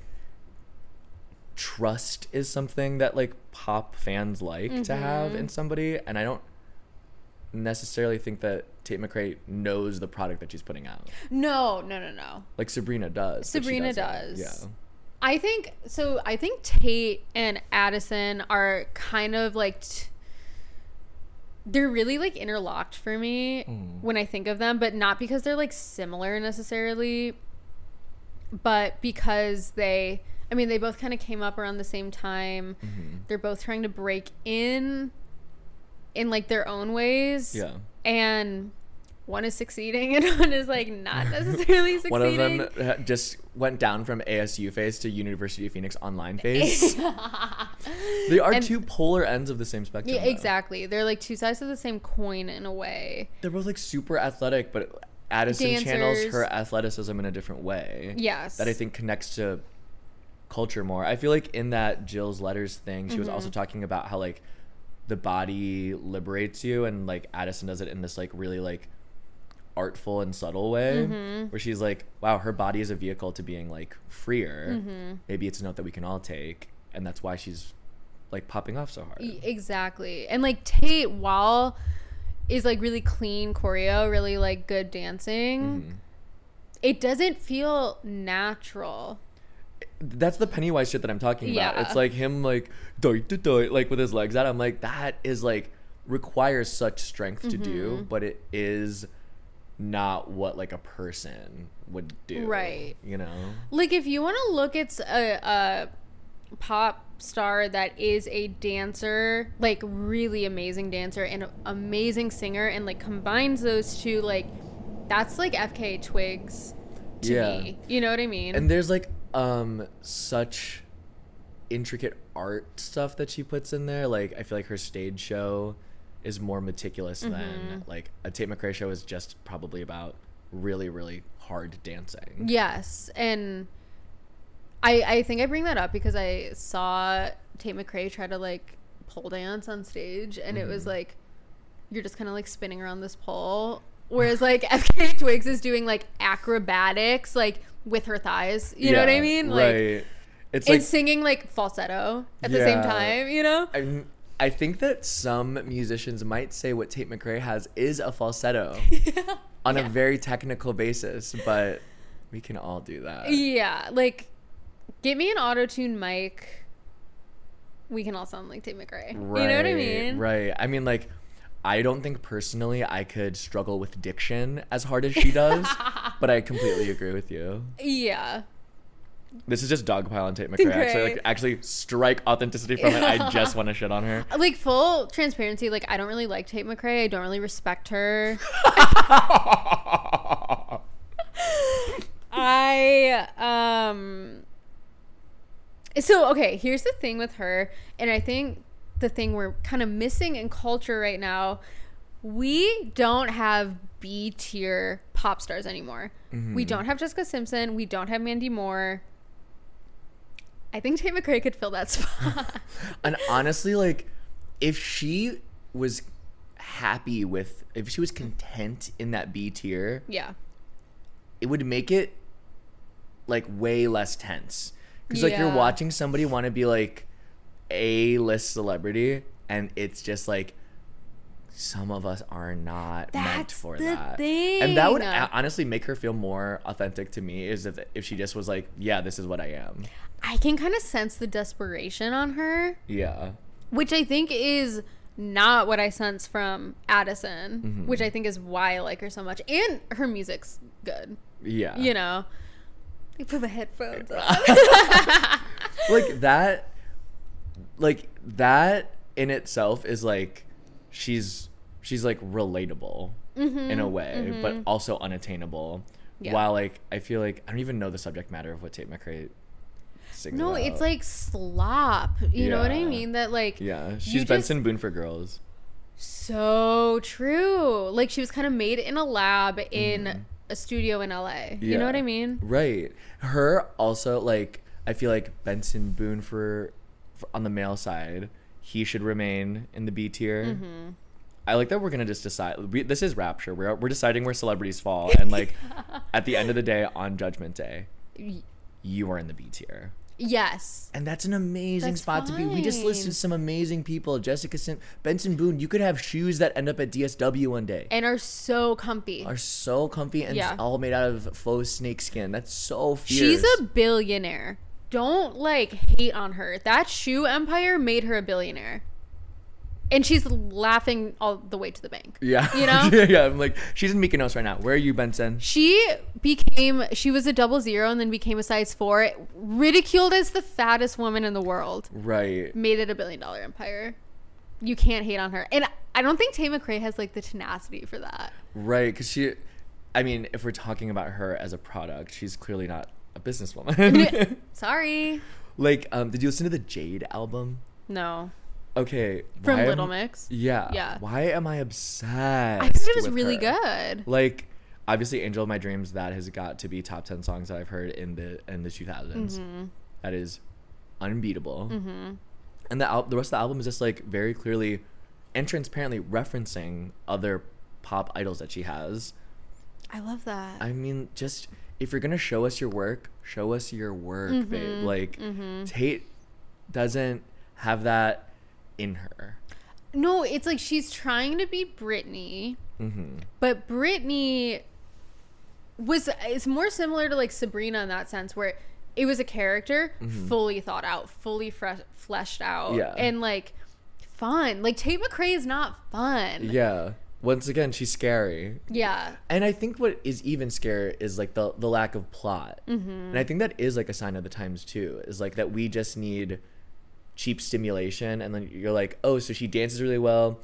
trust is something that like pop fans like mm-hmm. to have in somebody, and I don't necessarily think that Tate McRae knows the product that she's putting out. No, no, no, no. Like Sabrina does. Sabrina does. Yeah. I think so. I think Tate and Addison are kind of like t- they're really like interlocked for me mm. when I think of them, but not because they're like similar necessarily, but because they, I mean, they both kind of came up around the same time. Mm-hmm. They're both trying to break in in like their own ways. Yeah. And one is succeeding and one is like not necessarily succeeding. One of them just went down from A S U phase to University of Phoenix online phase. They are and, two polar ends of the same spectrum. Yeah, exactly. They're like two sides of the same coin in a way. They're both like super athletic, but Addison Dancers. channels her athleticism in a different way. Yes. That I think connects to culture more. I feel like in that Jill's letters thing, she mm-hmm. was also talking about how like the body liberates you, and like Addison does it in this like really like artful and subtle way, mm-hmm. where she's like, wow, her body is a vehicle to being like freer. Mm-hmm. Maybe it's a note that we can all take, and that's why she's like popping off so hard. Exactly. And like Tate, while is like really clean choreo, really like good dancing, mm-hmm. it doesn't feel natural. That's the Pennywise shit that I'm talking about. Yeah. It's like him like doi, doi, doi, like with his legs out. I'm like, that is like requires such strength to Mm-hmm. do, but it is not what like a person would do. Right. You know? Like, if you want to look at a, a pop star that is a dancer, like really amazing dancer and a- amazing singer, and like combines those two, like that's like F K Twigs to Yeah. me. You know what I mean? And there's like um such intricate art stuff that she puts in there. Like I feel like her stage show is more meticulous Mm-hmm. than like a Tate McRae show is just probably about really, really hard dancing. Yes, and I I think I bring that up because I saw Tate McRae try to like pole dance on stage, and it was Mm-hmm. like you're just kind of like spinning around this pole, whereas like F K Twigs is doing like acrobatics like with her thighs. You know what I Yeah, mean? Like right. It's and like singing like falsetto at the same Yeah. time. You know? I I think that some musicians might say what Tate McRae has is a falsetto on Yeah. a very technical basis, but we can all do that. Yeah, like get me an auto-tune mic. We can all sound like Tate McRae. Right, You know what I mean? Right. I mean, like, I don't think personally I could struggle with diction as hard as she does, but I completely agree with you. Yeah. This is just dogpile on Tate McRae. Actually, like, Great. actually strike authenticity from it. I just want to shit on her. Like full transparency, like I don't really like Tate McRae. I don't really respect her. I um so okay, here's the thing with her, and I think the thing we're kind of missing in culture right now, we don't have B tier pop stars anymore. We don't have Jessica Simpson, we don't have Mandy Moore. I think Tate McRae could fill that spot. And honestly, like, if she was happy with, if she was content in that B tier, Yeah. it would make it like way less tense. Because like you're Yeah. watching somebody want to be like a list celebrity, and it's just like some of us are not meant That's for the that. thing. And that would a- honestly make her feel more authentic to me. Is if if she just was like, yeah, this is what I am. I can kind of sense the desperation on her, Yeah. which I think is not what I sense from Addison, Mm-hmm. which I think is why I like her so much. And her music's good, Yeah. you know. I put my headphones on. Like that, like that in itself is like she's she's like relatable in a way, but also unattainable. Yeah. While like I feel like I don't even know the subject matter of what Tate McRae sings No, about. it's like slop. You know what I Yeah. mean? That like yeah, you she's just- Benson Boone for girls. So true. Like she was kind of made in a lab in a studio in L A. You know Yeah. what I mean? Right. Her also like I feel like Benson Boone for, for on the male side, he should remain in the B tier. Mm-hmm. I like that we're gonna just decide. We, this is Rapture. We're we're deciding where celebrities fall, and like at the end of the day, on Judgment Day, you are in the B tier, Yes. and that's an amazing That's spot to be. We just listed fine. some amazing people. Jessica Sim- Benson Boone. You could have shoes that end up at D S W one day. And are so comfy. Are so comfy and Yeah. all made out of faux snake skin. That's so fierce. She's a billionaire. Don't like hate on her. That shoe empire made her a billionaire. And she's laughing all the way to the bank. yeah, You know? yeah, yeah. I'm like, she's in Mykonos right now. Where are you, Benson? She became, she was a double zero and then became a size four, ridiculed as the fattest woman in the world. Right. Made it a billion dollar empire. You can't hate on her. And I don't think Tate McRae has like the tenacity for that. Right, because she, I mean, if we're talking about her as a product, she's clearly not a businesswoman. Sorry. Like, um, did you listen to the Jade album? No. Okay. From why am- Little Mix. Yeah. Yeah. Why am I obsessed? I thought it was with really her? good. Like, obviously, "Angel of My Dreams" that has got to be top ten songs that I've heard in the in the two thousands. Mm-hmm. That is unbeatable. Mm-hmm. And the al- the rest of the album is just like very clearly and transparently referencing other pop idols that she has. I love that. I mean, just if you're gonna show us your work, show us your work, Mm-hmm. babe. Like Tate doesn't have that in her. No, it's like she's trying to be Britney, Mm-hmm. but Britney was it's more similar to like Sabrina in that sense, where it was a character fully thought out, fully fresh, fleshed out, Yeah. and like fun. Like Tate McRae is not fun. Yeah. Once again, she's scary. Yeah. And I think what is even scarier is like the the lack of plot. Mm-hmm. And I think that is like a sign of the times too. Is like that we just need cheap stimulation, and then you're like, oh, so she dances really well.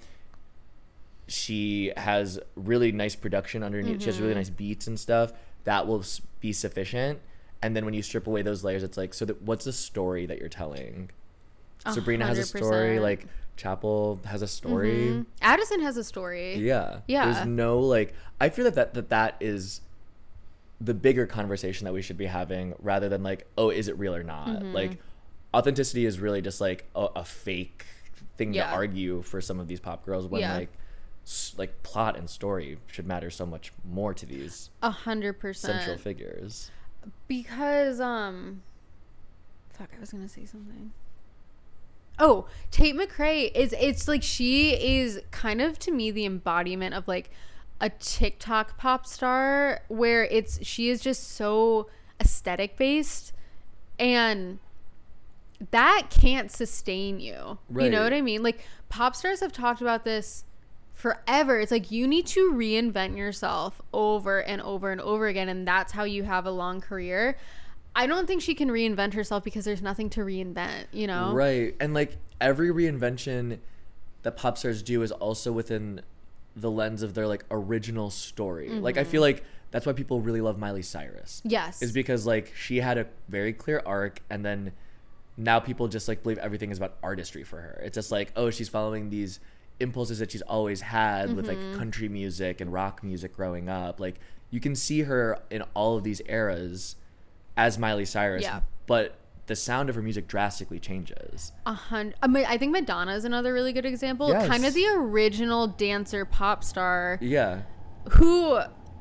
She has really nice production underneath. Mm-hmm. She has really nice beats and stuff. That will be sufficient. And then when you strip away those layers, it's like, so that, what's the story that you're telling? Sabrina has a story. Like Chapel has a story. Mm-hmm. Addison has a story. Yeah. Yeah. There's no like. I feel that that that, that is the bigger conversation that we should be having, rather than like, oh, is it real or not? Mm-hmm. Like, authenticity is really just like a, a fake thing yeah. to argue for some of these pop girls, when yeah. like s- like plot and story should matter so much more to these a hundred percent central figures. Because um, fuck, I was gonna say something. Oh, Tate McRae is, it's like she is kind of, to me, the embodiment of like a TikTok pop star, where it's, she is just so aesthetic based, and that can't sustain you. Right. You know what I mean? Like, pop stars have talked about this forever. It's like, you need to reinvent yourself over and over and over again, and that's how you have a long career. I don't think she can reinvent herself because there's nothing to reinvent, you know? Right. And like every reinvention that pop stars do is also within the lens of their like original story. Mm-hmm. Like I feel like that's why people really love Miley Cyrus. Yes. Is because like she had a very clear arc, and then now people just like believe everything is about artistry for her. It's just like, oh, she's following these impulses that she's always had mm-hmm. with like country music and rock music growing up. Like you can see her in all of these eras as Miley Cyrus, yeah. but the sound of her music drastically changes. A hundred. I mean, I think Madonna is another really good example. Yes. Kind of the original dancer pop star. Yeah. Who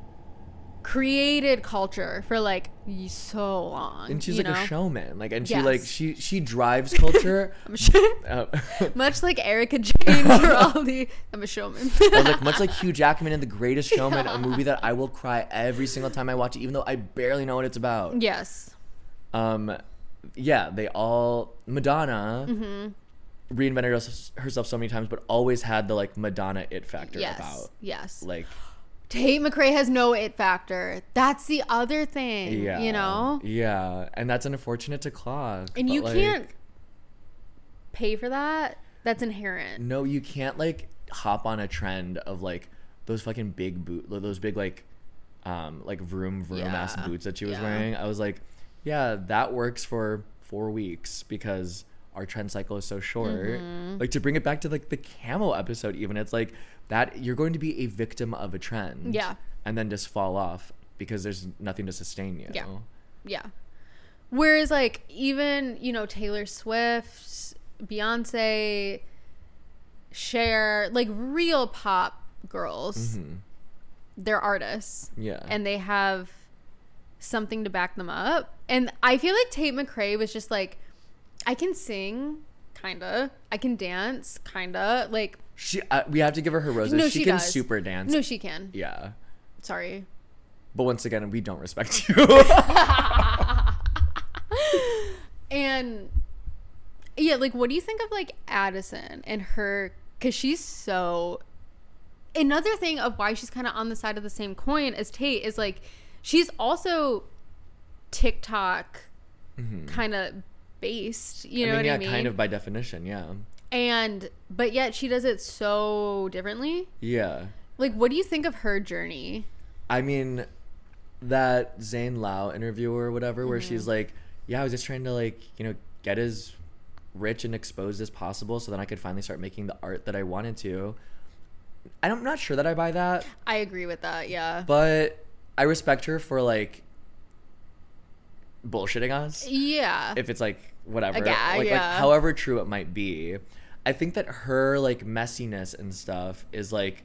created culture for like so long, and she's you like know? a showman. Like, and she yes. like she she drives culture. I'm sure. Uh, much like Erica Jane or all the. I'm a showman. Or like much like Hugh Jackman in The Greatest Showman, yeah. a movie that I will cry every single time I watch it, even though I barely know what it's about. Yes. Um, yeah, they all Madonna mm-hmm. reinvented herself so many times, but always had the like Madonna it factor yes. about. Yes. Like. Tate McRae has no it factor. That's the other thing, yeah, you know? Yeah, and that's unfortunate to clock. And you like, can't pay for that. That's inherent. No, you can't, like, hop on a trend of, like, those fucking big boot, those big, like, um, like, vroom, vroom yeah. ass boots that she was yeah. wearing. I was like, yeah, that works for four weeks because our trend cycle is so short. Mm-hmm. Like, to bring it back to, like, the camo episode even, it's like, that you're going to be a victim of a trend. Yeah. And then just fall off because there's nothing to sustain you. Yeah. Yeah. Whereas, like, even, you know, Taylor Swift, Beyonce, Cher, like, real pop girls, mm-hmm. they're artists. Yeah. And they have something to back them up. And I feel like Tate McRae was just like, I can sing, kinda. I can dance, kinda. Like, She, uh, we have to give her her roses. No, she, she can does. super dance. No, she can. Yeah. Sorry. But once again, we don't respect you. And yeah, like, what do you think of like Addison and her? Because she's so. Another thing of why she's kind of on the side of the same coin as Tate is like, she's also TikTok mm-hmm. kind of based. You know I mean, what yeah, I mean? kind of by definition, yeah. And but yet she does it so differently. Yeah. Like, what do you think of her journey? I mean, that Zane Lau interview or whatever, mm-hmm. where she's like, yeah, I was just trying to, like, you know, get as rich and exposed as possible so then I could finally start making the art that I wanted to. I'm not sure that I buy that. I agree with that, yeah. But I respect her for, like, bullshitting us. Yeah. If it's, like, whatever. Like, yeah, like, yeah. like, however true it might be. I think that her, like, messiness and stuff is, like,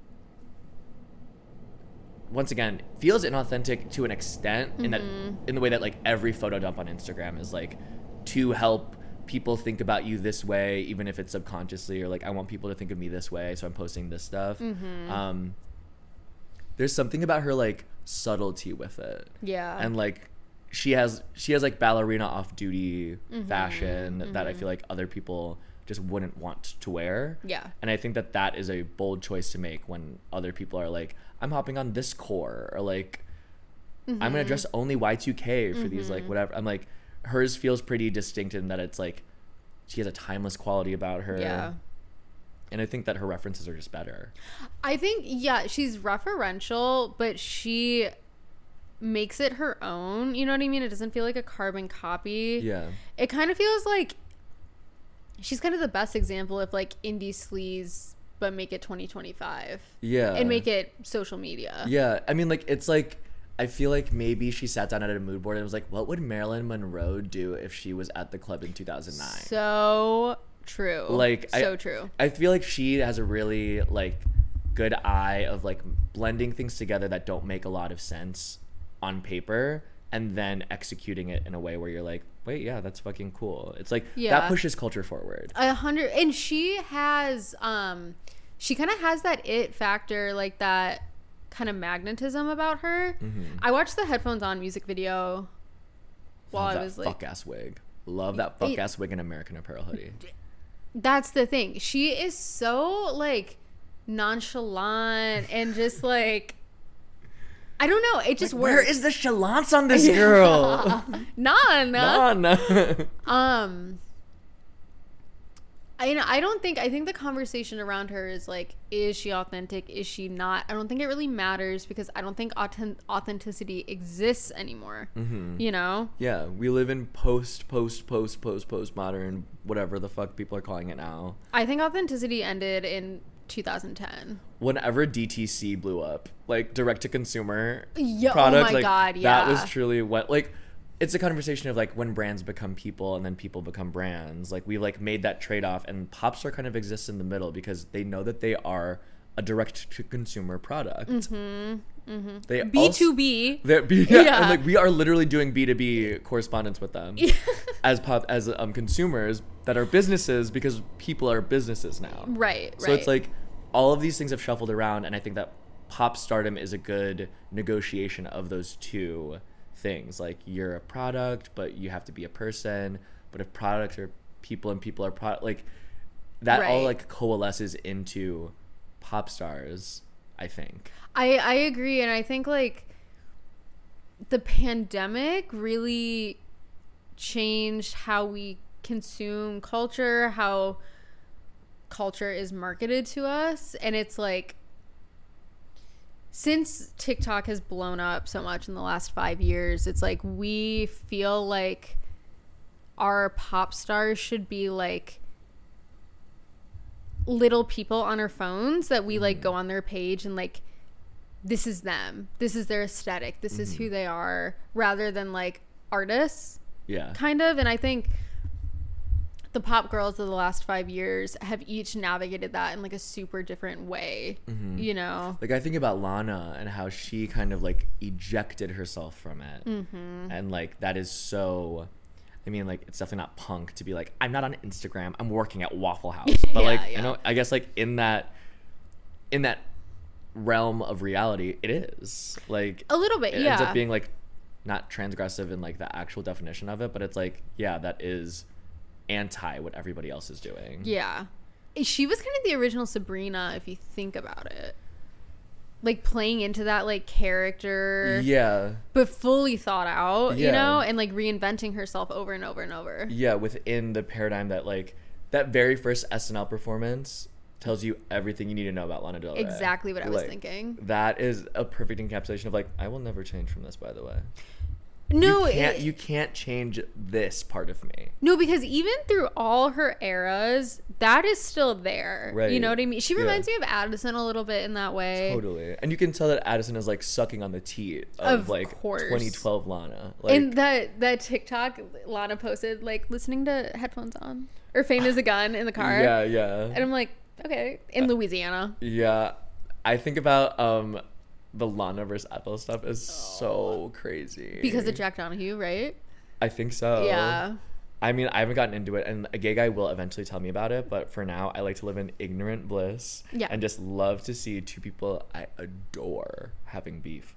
once again, feels inauthentic to an extent in mm-hmm. that in the way that, like, every photo dump on Instagram is, like, to help people think about you this way, even if it's subconsciously, or, like, I want people to think of me this way, so I'm posting this stuff. Mm-hmm. Um, there's something about her, like, subtlety with it. Yeah. And, like, she has, she has like, ballerina off-duty mm-hmm. fashion mm-hmm. that I feel like other people just wouldn't want to wear. Yeah. And I think that that is a bold choice to make when other people are like, I'm hopping on this core, or like, mm-hmm. I'm going to dress only Y two K for mm-hmm. these, like, whatever. I'm like, hers feels pretty distinct in that it's like, she has a timeless quality about her. Yeah. And I think that her references are just better. I think, yeah, she's referential, but she makes it her own. You know what I mean? It doesn't feel like a carbon copy. Yeah. It kind of feels like she's kind of the best example of like indie sleaze, but make it twenty twenty-five. Yeah. And make it social media. Yeah. I mean, like, it's like, I feel like maybe she sat down at a mood board and was like, what would Marilyn Monroe do if she was at the club in two thousand nine? So true. Like, so I, true. I feel like she has a really, like, good eye of, like, blending things together that don't make a lot of sense on paper and then executing it in a way where you're like, wait, yeah, that's fucking cool. It's like, yeah. that pushes culture forward. A hundred. And she has, um, she kind of has that it factor, like that kind of magnetism about her. Mm-hmm. I watched the Headphones On music video while Love I was that like, fuck ass wig. Love that fuck ass wig and American Apparel hoodie. That's the thing. She is so like nonchalant and just like, I don't know. It just like, works. Where is the chalance on this girl? None. None. um, I I don't think I think the conversation around her is like, is she authentic? Is she not? I don't think it really matters because I don't think authentic- authenticity exists anymore. Mm-hmm. You know? Yeah, we live in post, post, post, post, post modern, whatever the fuck people are calling it now. I think authenticity ended in two thousand ten. Whenever D T C blew up, like direct to consumer yeah, product, oh my like God, yeah. that was truly what like. It's a conversation of like when brands become people and then people become brands. Like we like made that trade off, and Popstar kind of exists in the middle because they know that they are a direct to consumer product. Mm-hmm. Mm-hmm. They B two B. Also, B, yeah, yeah. And like we are literally doing B two B correspondence with them as pop as um consumers that are businesses because people are businesses now. Right. So right. it's like all of these things have shuffled around, and I think that pop stardom is a good negotiation of those two things. Like you're a product, but you have to be a person. But if products are people and people are product, like that right. all like coalesces into pop stars, I think. I I agree, and I think like the pandemic really changed how we consume culture, how culture is marketed to us, and it's like, since TikTok has blown up so much in the last five years, it's like we feel like our pop stars should be like little people on our phones that we like go on their page and like, this is them. This is their aesthetic. This mm-hmm. is who they are, rather than like artists. Yeah. Kind of. And I think the pop girls of the last five years have each navigated that in like a super different way, mm-hmm. you know? Like I think about Lana and how she kind of like ejected herself from it. Mm-hmm. And like that is so, I mean, like it's definitely not punk to be like, I'm not on Instagram, I'm working at Waffle House. But yeah, like, yeah. I know, I guess like in that, in that realm of reality, it is. Like a little bit, it yeah. ends up being like not transgressive in like the actual definition of it, but it's like, yeah, that is anti what everybody else is doing. Yeah. She was kind of the original Sabrina, if you think about it. Like playing into that like character. Yeah. But fully thought out, yeah. you know, and like reinventing herself over and over and over. Yeah, within the paradigm that like that very first S N L performance tells you everything you need to know about Lana Del Rey. Exactly what I was like, thinking. That is a perfect encapsulation of like, I will never change from this, by the way. No, you can't, it, you can't change this part of me. No, because even through all her eras, that is still there. Right. You know what I mean? She reminds yeah. me of Addison a little bit in that way. Totally. And you can tell that Addison is like sucking on the teat of, of like course. twenty twelve Lana. Like, and that that TikTok Lana posted, like listening to Headphones On or Fame is a Gun in the car. Yeah, yeah. And I'm like, okay, in Louisiana. Yeah. I think about um the Lana versus Ethel stuff is oh. so crazy. Because of Jack Donahue, right? I think so. Yeah. I mean, I haven't gotten into it, and a gay guy will eventually tell me about it, but for now, I like to live in ignorant bliss. Yeah. And just love to see two people I adore having beef.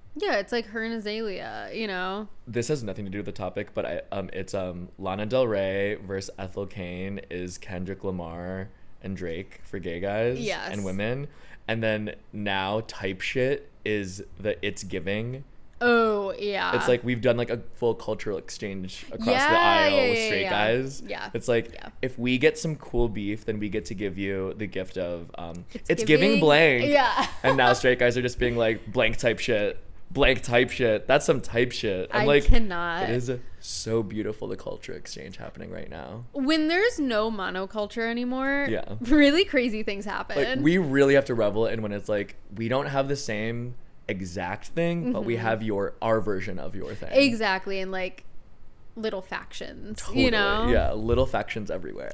Yeah, it's like her and Azalea, you know? This has nothing to do with the topic, but I um it's um Lana Del Rey versus Ethel Cain is Kendrick Lamar and Drake for gay guys Yes. and women. And then now type shit is the It's Giving. Oh, yeah. It's like we've done like a full cultural exchange across the Yeah, aisle yeah, with yeah, straight yeah. guys. Yeah. It's like Yeah. if we get some cool beef, then we get to give you the gift of um It's it's, giving, giving- blank. Yeah. And now straight guys are just being like blank type shit. Blank type shit. That's some type shit. I'm I like cannot. It is so beautiful, the culture exchange happening right now. When there's no monoculture anymore, Yeah. really crazy things happen. Like we really have to revel in when it's like we don't have the same exact thing, but we have your our version of your thing. Exactly, and like little factions, Totally. you know? Yeah, little factions everywhere.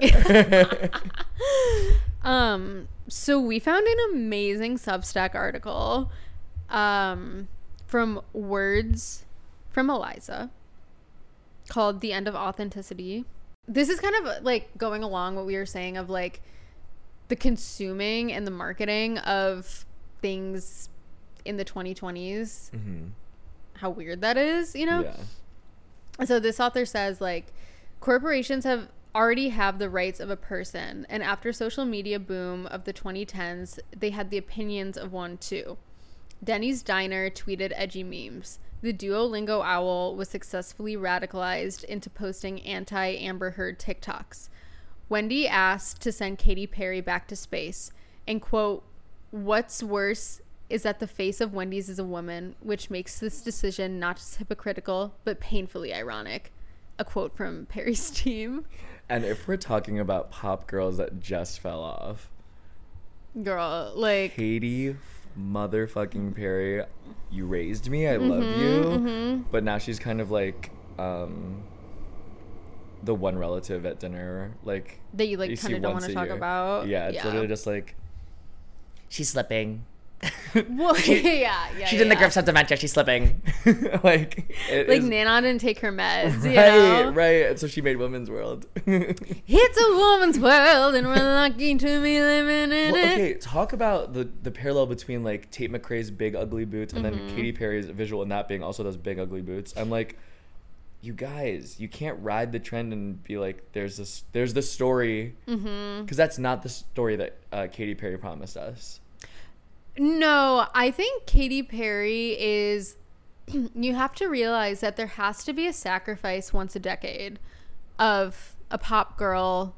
Um, so we found an amazing Substack article um, from Words from Eliza called The End of Authenticity. This is kind of like going along what we were saying of like the consuming and the marketing of things in the twenty twenties. Mm-hmm. How weird that is, you know? Yeah. So this author says like corporations have already have the rights of a person, and after social media boom of the twenty tens, they had the opinions of one too. Denny's Diner tweeted edgy memes. The Duolingo owl was successfully radicalized into posting anti-Amber Heard TikToks. Wendy asked to send Katy Perry back to space, and quote, "What's worse is that the face of Wendy's is a woman, which makes this decision not just hypocritical, but painfully ironic." A quote from Perry's team. And if we're talking about pop girls that just fell off, Girl, like... Katy motherfucking Perry, you raised me, I love you, mm-hmm. but now she's kind of like um the one relative at dinner, like That you, like, see kinda don't once wanna a talk year. about. Yeah, it's Yeah. literally just like she's slipping. Well, yeah, yeah, She's yeah, in the yeah. grips of dementia. She's slipping. like, it Like, is- Nana didn't take her meds, you right, know? right. And so she made Women's World. It's a woman's world, and we're lucky to be living in Well, it. okay, talk about the the parallel between like Tate McRae's Big Ugly Boots and Mm-hmm. then Katy Perry's visual in that being also those Big Ugly Boots. I'm like, you guys, you can't ride the trend and be like, there's this, there's the story, because Mm-hmm. that's not the story that uh, Katy Perry promised us. No, I think Katy Perry is... You have to realize that there has to be a sacrifice once a decade of a pop girl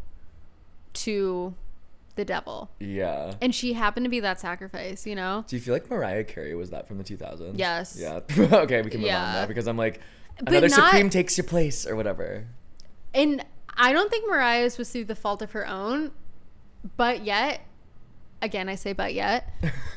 to the devil. Yeah. And she happened to be that sacrifice, you know? Do you feel like Mariah Carey was that from the two thousands? Yes. Yeah. Okay, we can move Yeah. on now because I'm like, But another not- Supreme takes your place or whatever. And I don't think Mariah's was through the fault of her own, but yet, again, I say but yet,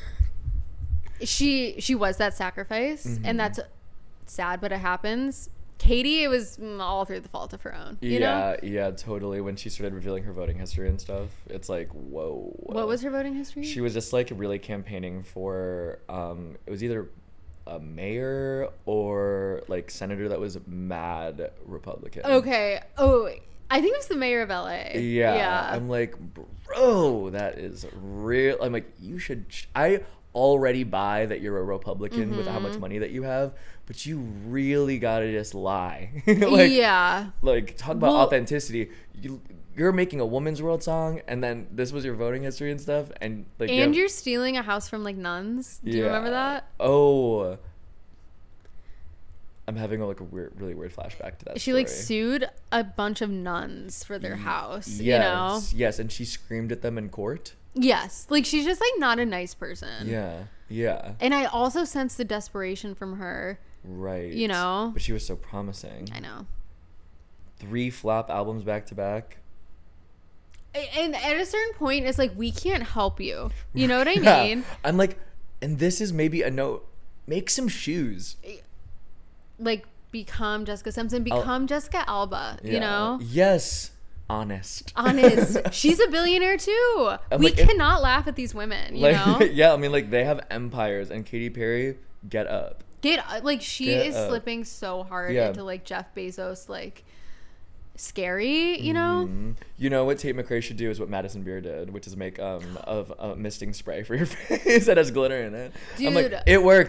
she she was that sacrifice, Mm-hmm. and that's sad, but it happens. Katie, it was mm, all through the fault of her own, you yeah, know? yeah, totally. When she started revealing her voting history and stuff, it's like, whoa. What was her voting history? She was just like really campaigning for, um, it was either a mayor or like senator that was mad Republican. Okay. Oh, I think it was the mayor of L A. Yeah, Yeah. I'm like, bro, that is real. I'm like, you should. Ch- I already buy that you're a Republican with how Mm-hmm. much money that you have, but you really gotta just lie. like, yeah. like talk about Well- authenticity. You, you're making a Woman's World song, and then this was your voting history and stuff, and like, you And have- you're stealing a house from like nuns. Do you Yeah. remember that? Oh, I'm having a, like a weird, really weird flashback to that. She story. like sued a bunch of nuns for their house. Yes, You know? yes, and she screamed at them in court. Yes. Like she's just like not a nice person. Yeah, yeah, And I also sense the desperation from her. right. You know? but she was so promising. I know. Three flop albums back to back. And at a certain point, it's like, we can't help you. You know what I Yeah. mean? I'm like, and this is maybe a note. Make some shoes. Like, become Jessica Simpson, I'll- become Jessica Alba, you Yeah. know? Yes. Honest. Honest. She's a billionaire too. I'm we like, if- cannot laugh at these women, you like, know? yeah, I mean, like, they have empires, and Katy Perry, get up. Get, like, she Get is up. slipping so hard Yeah. into, like, Jeff Bezos, like, scary, you know? Mhm. You know what Tate McRae should do is what Madison Beer did, which is make um of a misting spray for your face that has glitter in it. I'm like, Dude. it worked.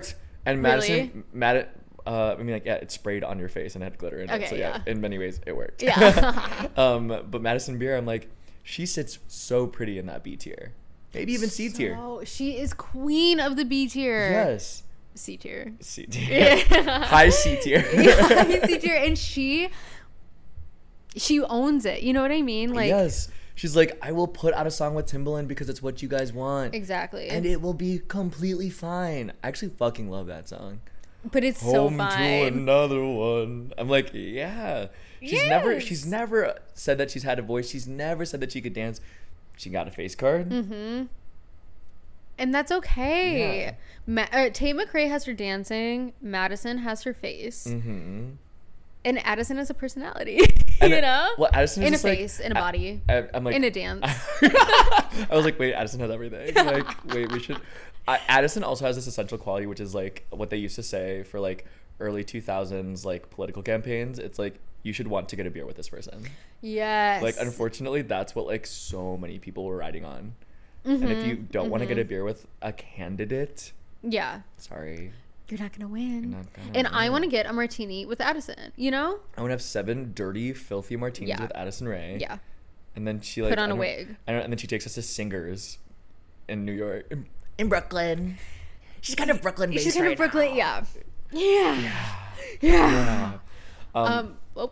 And Really? Madison, Mad, uh, I mean, like, yeah, it sprayed on your face and had glitter in it. Okay, So, yeah, yeah. in many ways, it worked. Yeah. um, but Madison Beer, I'm like, she sits so pretty in that B tier. Maybe even C tier. So, she is queen of the B tier. Yes. C tier. C tier. High C tier. High C tier. And she, she owns it. You know what I mean? Like, yes. She's like, I will put out a song with Timbaland because it's what you guys want. exactly. And it will be completely fine. I actually fucking love that song. But it's Home so fine. to another one. I'm like, yeah. She's never Yes. she's never said that she's had a voice. She's never said that she could dance. She got a face card. Mm-hmm. And that's okay. Yeah. Ma- uh, Tate McRae has her dancing. Madison has her face. Mm-hmm. And Addison has a personality. And you it- know? Well, Addison is in a just like- face, in a I- body, I, I'm like in a dance. I was like, wait, Addison has everything. Like, wait, we should. I, Addison also has this essential quality, which is like what they used to say for like early two thousands like political campaigns. It's like you should want to get a beer with this person. Yes. Like, unfortunately, that's what like so many people were riding on. Mm-hmm. And if you don't want to get a beer with a candidate, Yeah. sorry, You're not going to win. You're not gonna And I win. want to get a martini with Addison, you know? I want to have seven dirty, filthy martinis Yeah. with Addison Rae. Yeah. And then she like Put on I a don't- wig. I don't, and then she takes us to Singers in New York, in, in Brooklyn. She's kind of Brooklyn based. She's kind right of Brooklyn. now. Yeah. Yeah. Yeah. Yeah. Um, Um, oh.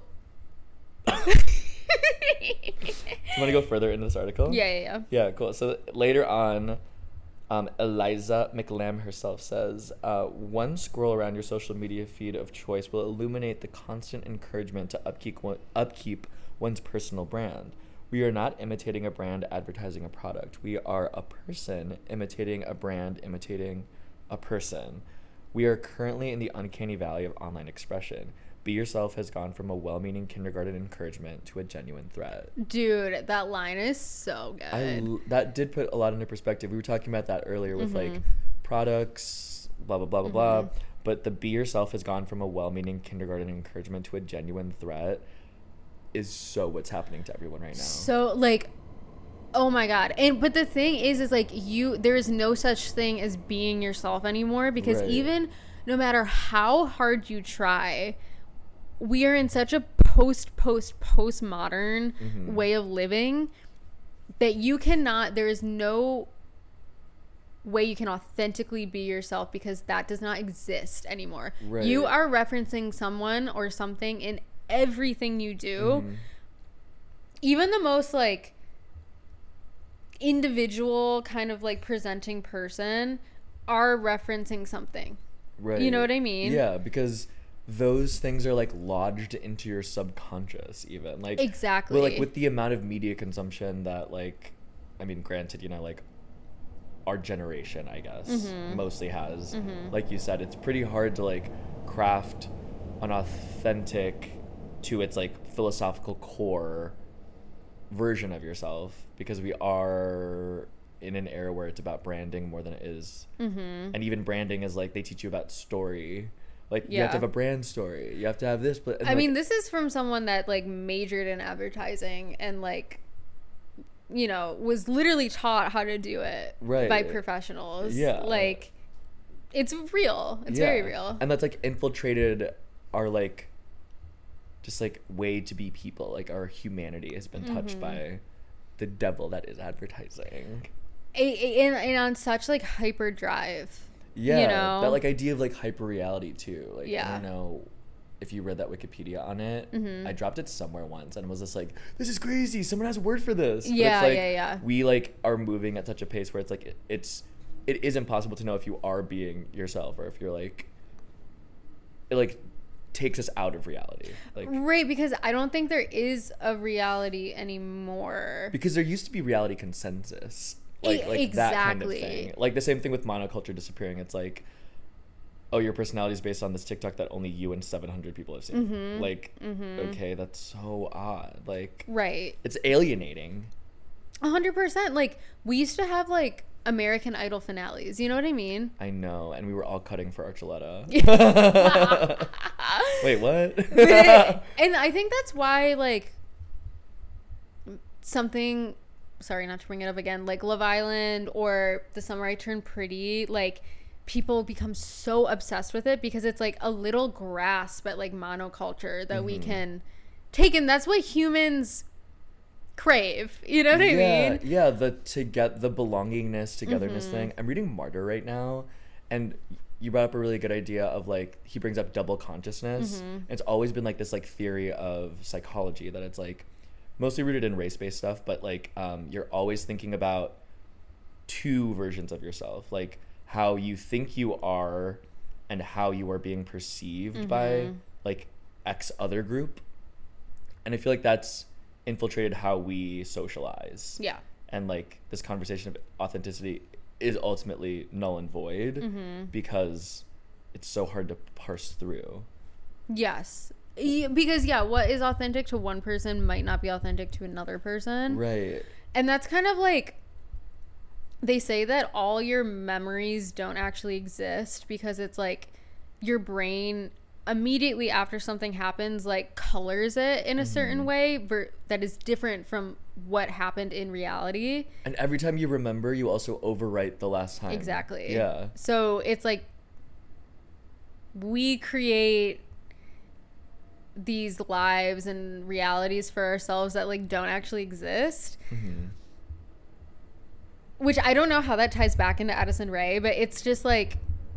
do you want to go further into this article? Yeah, yeah, yeah. Yeah, cool. So later on, um, Eliza McLam herself says, uh, one scroll around your social media feed of choice will illuminate the constant encouragement to upkeep, one, upkeep one's personal brand. We are not imitating a brand advertising a product. We are a person imitating a brand imitating a person. We are currently in the uncanny valley of online expression. Be yourself has gone from a well-meaning kindergarten encouragement to a genuine threat. Dude, that line is so good. I l- that did put a lot into perspective. We were talking about that earlier with Mm-hmm. like products, blah blah blah blah blah. But the be yourself has gone from a well-meaning kindergarten encouragement to a genuine threat. Is so what's happening to everyone right now. So like, oh my god. And but the thing is is like you there is no such thing as being yourself anymore, because Right. even no matter how hard you try, we are in such a post post post modern Mhm. way of living that you cannot there is no way you can authentically be yourself, because that does not exist anymore. Right. You are referencing someone or something in everything you do. Mhm. Even the most like individual kind of like presenting person are referencing something. Right. You know what I mean? Yeah, because those things are like lodged into your subconscious even. Like Exactly. well, like with the amount of media consumption that like I mean, granted, you know, like our generation, I guess, Mm-hmm. mostly has. Like you said, it's pretty hard to like craft an authentic to its like philosophical core version of yourself, because we are in an era where it's about branding more than it is. Mm-hmm. And even branding is like they teach you about story. Like you have to Yeah. have a brand story. You have to have this, but and, I like, mean, this is from someone that like majored in advertising and like, you know, was literally taught how to do it Right. by professionals. Yeah. Like, it's real. It's yeah. very real. And that's like infiltrated our like just like way to be people. Like our humanity has been touched Mm-hmm. by the devil that is advertising. A- a- and, and on such like hyperdrive. Yeah, You know? that like idea of like hyper reality too. Like I Yeah. don't know if you read that Wikipedia on it. Mm-hmm. I dropped it somewhere once and was just like, "This is crazy! Someone has a word for this." But Yeah, it's like, yeah, yeah. We like are moving at such a pace where it's like it, it's it is impossible to know if you are being yourself or if you're like it like takes us out of reality. Like Right, because I don't think there is a reality anymore. because there used to be reality consensus. Like E- like that kind of exactly. thing. Like the same thing with monoculture disappearing. It's like, oh, your personality is based on this TikTok that only you and seven hundred people have seen. Mm-hmm. Like, okay, that's so odd. Like, Right. it's alienating. A hundred percent. Like, we used to have like American Idol finales. You know what I mean? I know, and we were all cutting for Archuleta. Wait, what? But it- and I think that's why like something sorry not to bring it up again, like Love Island or The Summer I Turned Pretty, like people become so obsessed with it because it's like a little grasp at like monoculture that mm-hmm. we can take, and that's what humans crave, you know what yeah, I mean? Yeah, the to get the belongingness, togetherness mm-hmm. thing. I'm reading Martyr right now, and you brought up a really good idea of like, he brings up double consciousness. Mm-hmm. It's always been like this like theory of psychology that it's like mostly rooted in race-based stuff, but like um, you're always thinking about two versions of yourself, like how you think you are and how you are being perceived mm-hmm. by like X other group. And I feel like that's infiltrated how we socialize. Yeah. And like this conversation of authenticity is ultimately null and void mm-hmm. because it's so hard to parse through. Yes. Because yeah, what is authentic to one person might not be authentic to another person. Right. And that's kind of like, they say that all your memories don't actually exist because it's like your brain immediately after something happens like colors it in a mm-hmm. certain way ver- that is different from what happened in reality. And every time you remember, you also overwrite the last time. Exactly. Yeah. So it's like we create these lives and realities for ourselves that like don't actually exist. Mm-hmm. Which I don't know how that ties back into Addison Rae, but it's just like,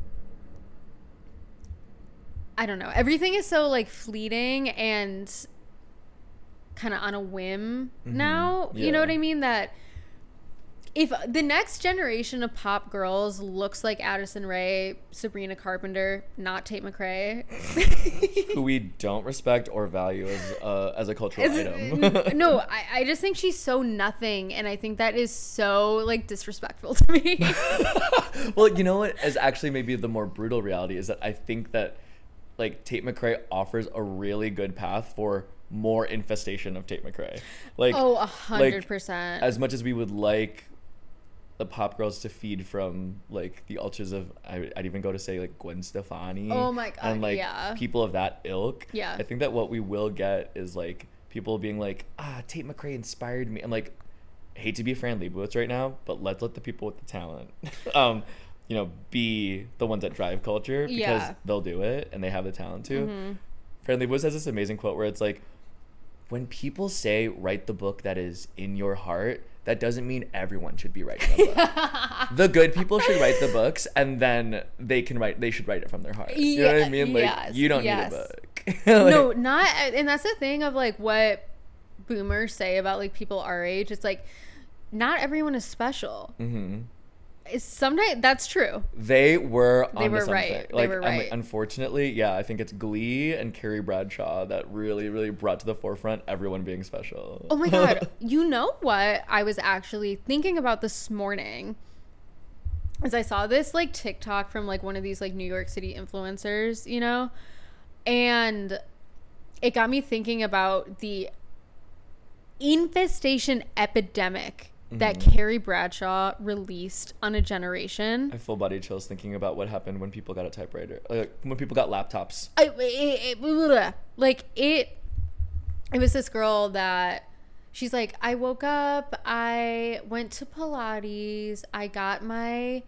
I don't know. Everything is so like fleeting and kind of on a whim mm-hmm. now. Yeah. You know what I mean? That if the next generation of pop girls looks like Addison Rae, Sabrina Carpenter, not Tate McRae, who we don't respect or value as uh, as a cultural as, item. No, I, I just think she's so nothing, and I think that is so like disrespectful to me. Well, you know what is actually maybe the more brutal reality is that I think that like Tate McRae offers a really good path for more infestation of Tate McRae. Like, oh, a hundred percent. As much as we would like the pop girls to feed from like the ultras of, I, I'd even go to say like Gwen Stefani. Oh my god, and like yeah. people of that ilk. Yeah. I think that what we will get is like people being like, ah, Tate McRae inspired me. I'm like, I hate to be Fran Lebowitz right now, but let's let the people with the talent, um, you know, be the ones that drive culture because yeah. they'll do it and they have the talent to. Mm-hmm. Fran Lebowitz has this amazing quote where it's like, when people say write the book that is in your heart, that doesn't mean everyone should be writing a book. The good people should write the books, and then they can write. They should write it from their heart. You yeah, know what I mean? Like yes, you don't yes. need a book. Like, no, not. And that's the thing of like what boomers say about like people our age. It's like not everyone is special. Mm-hmm. It's sometimes that's true. They were. They were something. right. Like, they were right. Um, unfortunately, yeah, I think it's Glee and Carrie Bradshaw that really, really brought to the forefront everyone being special. Oh my god! You know what I was actually thinking about this morning? As I saw this like TikTok from like one of these like New York City influencers, you know, and it got me thinking about the infestation epidemic that mm-hmm. Carrie Bradshaw released on a generation. I have full body chills thinking about what happened when people got a typewriter, uh, when people got laptops. I, it, it, like it, it was this girl that she's like, I woke up, I went to Pilates, I got my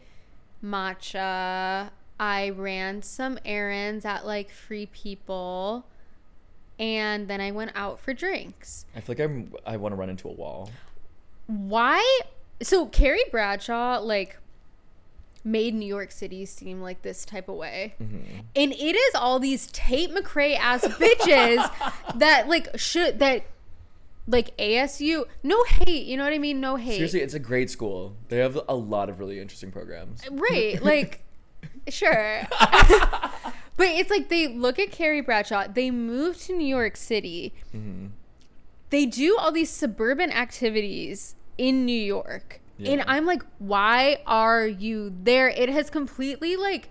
matcha, I ran some errands at like Free People, and then I went out for drinks. I feel like I'm, I want to run into a wall. Why? So Carrie Bradshaw like made New York City seem like this type of way, mm-hmm. and it is all these Tate McRae ass bitches that like should that like A S U. No hate, you know what I mean? No hate. Seriously, it's a great school. They have a lot of really interesting programs. Right? Like, sure. But it's like they look at Carrie Bradshaw. They move to New York City. Mm-hmm. They do all these suburban activities in New York. Yeah. And I'm like, why are you there? It has completely like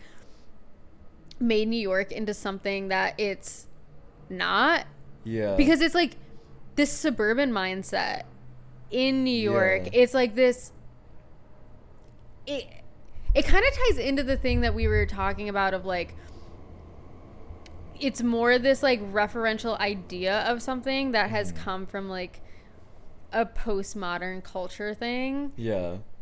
made New York into something that it's not. Yeah. Because it's like this suburban mindset in New York. Yeah. It's like this. It, it kind of ties into the thing that we were talking about of like, it's more this like referential idea of something that has come from like a postmodern culture thing. Yeah.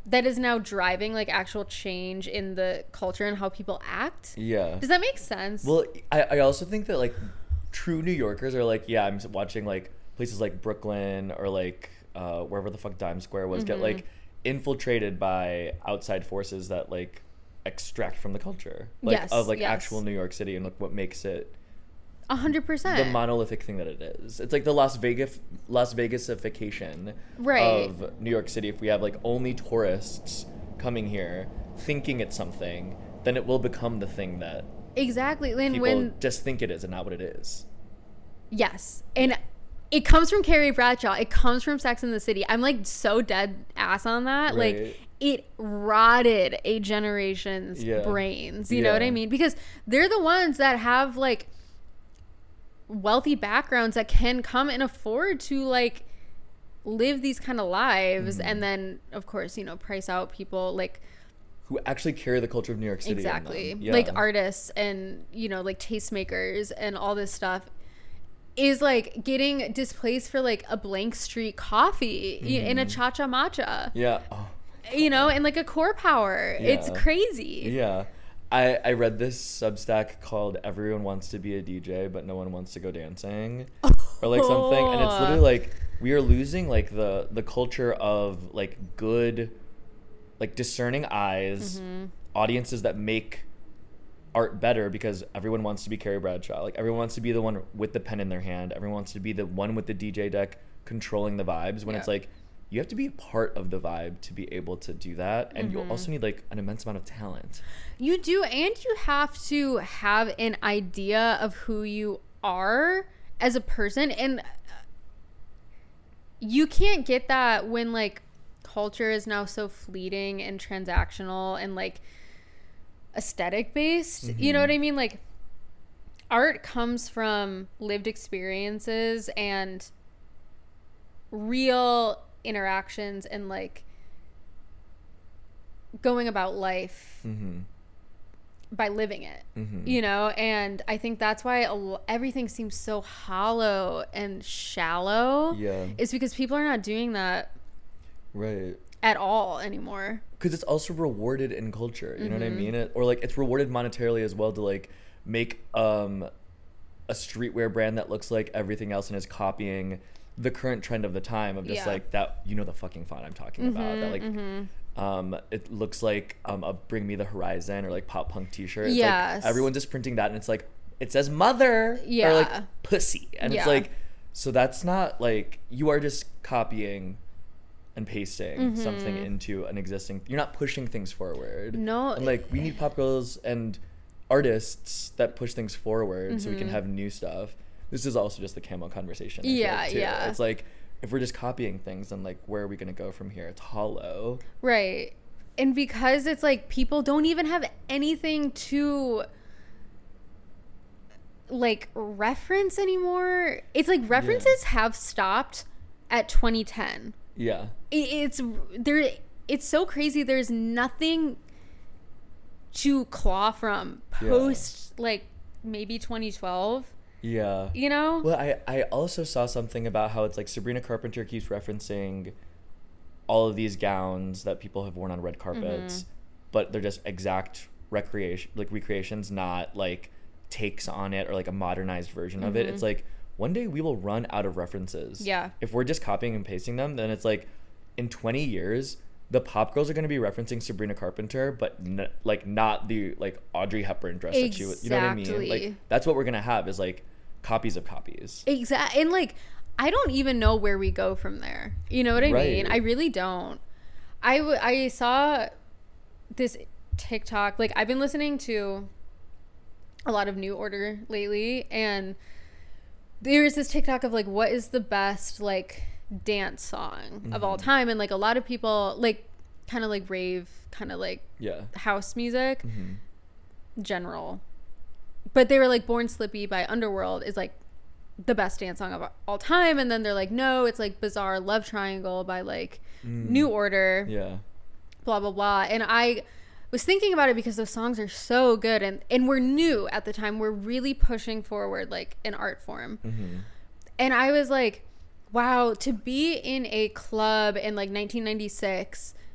that is now driving like actual change in the culture and how people act. Yeah. Does that make sense? Well, I, I also think that like true New Yorkers are like, yeah, I'm watching like places like Brooklyn or like uh, wherever the fuck Dime Square was, mm-hmm. get like infiltrated by outside forces that like extract from the culture, like yes, of like yes. actual New York City and like what makes it a hundred percent the monolithic thing that it is. It's like the Las Vegas Las Vegasification right. of New York City. If we have like only tourists coming here thinking it's something, then it will become the thing that exactly and people when just think it is and not what it is. Yes. And it comes from Carrie Bradshaw. It comes from Sex and the City. I'm like so dead ass on that. Right. Like it rotted a generation's yeah. brains. You yeah. know what I mean? Because they're the ones that have like wealthy backgrounds that can come and afford to like live these kind of lives. Mm-hmm. And then of course, you know, price out people like who actually carry the culture of New York City. Exactly. Yeah. Like artists and, you know, like tastemakers and all this stuff is like getting displaced for like a Blank Street coffee mm-hmm. in a Cha-Cha Matcha. Yeah. Oh, you know, and like a Core Power. Yeah. It's crazy. Yeah. I, I read this Substack called Everyone Wants to Be a D J, but No One Wants to Go Dancing. Or like something. And it's literally like we are losing like the, the culture of like good, like discerning eyes, mm-hmm. audiences that make art better because everyone wants to be Carrie Bradshaw. Like everyone wants to be the one with the pen in their hand. Everyone wants to be the one with the D J deck controlling the vibes when yeah. it's like you have to be a part of the vibe to be able to do that. And mm-hmm. you also need like an immense amount of talent. You do. And you have to have an idea of who you are as a person. And you can't get that when like culture is now so fleeting and transactional and like aesthetic based. Mm-hmm. You know what I mean? Like art comes from lived experiences and real interactions and like going about life mm-hmm. by living it, mm-hmm. you know? And I think that's why a, everything seems so hollow and shallow. Yeah. It's because people are not doing that right at all anymore. Because it's also rewarded in culture, you mm-hmm. know what I mean? It, or like it's rewarded monetarily as well to like make um, a streetwear brand that looks like everything else and is copying the current trend of the time of just yeah. like that, you know, the fucking font I'm talking mm-hmm, about that like mm-hmm. um, it looks like um, a Bring Me the Horizon or like pop punk t-shirt. It's yes. like everyone's just printing that and it's like it says mother yeah. or like pussy and yeah. it's like so that's not like you are just copying and pasting mm-hmm. something into an existing, you're not pushing things forward. No. And like we need pop girls and artists that push things forward mm-hmm. so we can have new stuff. This is also just the camo conversation. I yeah, like, too. yeah. It's like if we're just copying things, then like where are we gonna go from here? It's hollow. Right. And because it's like people don't even have anything to like reference anymore. It's like references yeah. have stopped at twenty ten. Yeah. It's there. It's so crazy. There's nothing to claw from post yeah. like maybe twenty twelve. Yeah. You know? Well, I, I also saw something about how it's like Sabrina Carpenter keeps referencing all of these gowns that people have worn on red carpets, mm-hmm. but they're just exact recreation, like recreations, not like takes on it or like a modernized version mm-hmm. of it. It's like one day we will run out of references. Yeah. If we're just copying and pasting them, then it's like in twenty years, the pop girls are going to be referencing Sabrina Carpenter, but n- like not the like Audrey Hepburn dress exactly. that she was, you know what I mean? Like that's what we're going to have is like copies of copies. Exactly. And like I don't even know where we go from there. You know what I right. mean? I really don't. I, w- I saw this TikTok. Like I've been listening to a lot of New Order lately, and there's this TikTok of like what is the best like dance song mm-hmm. of all time, and like a lot of people like kind of like rave kind of like yeah house music mm-hmm. general, but they were like Born Slippy by Underworld is like the best dance song of all time, and then they're like no, it's like Bizarre Love Triangle by like mm. New Order, yeah blah blah blah. And I was thinking about it because those songs are so good, and and we're new at the time, we're really pushing forward like an art form mm-hmm. and I was like wow, to be in a club in like nineteen ninety-six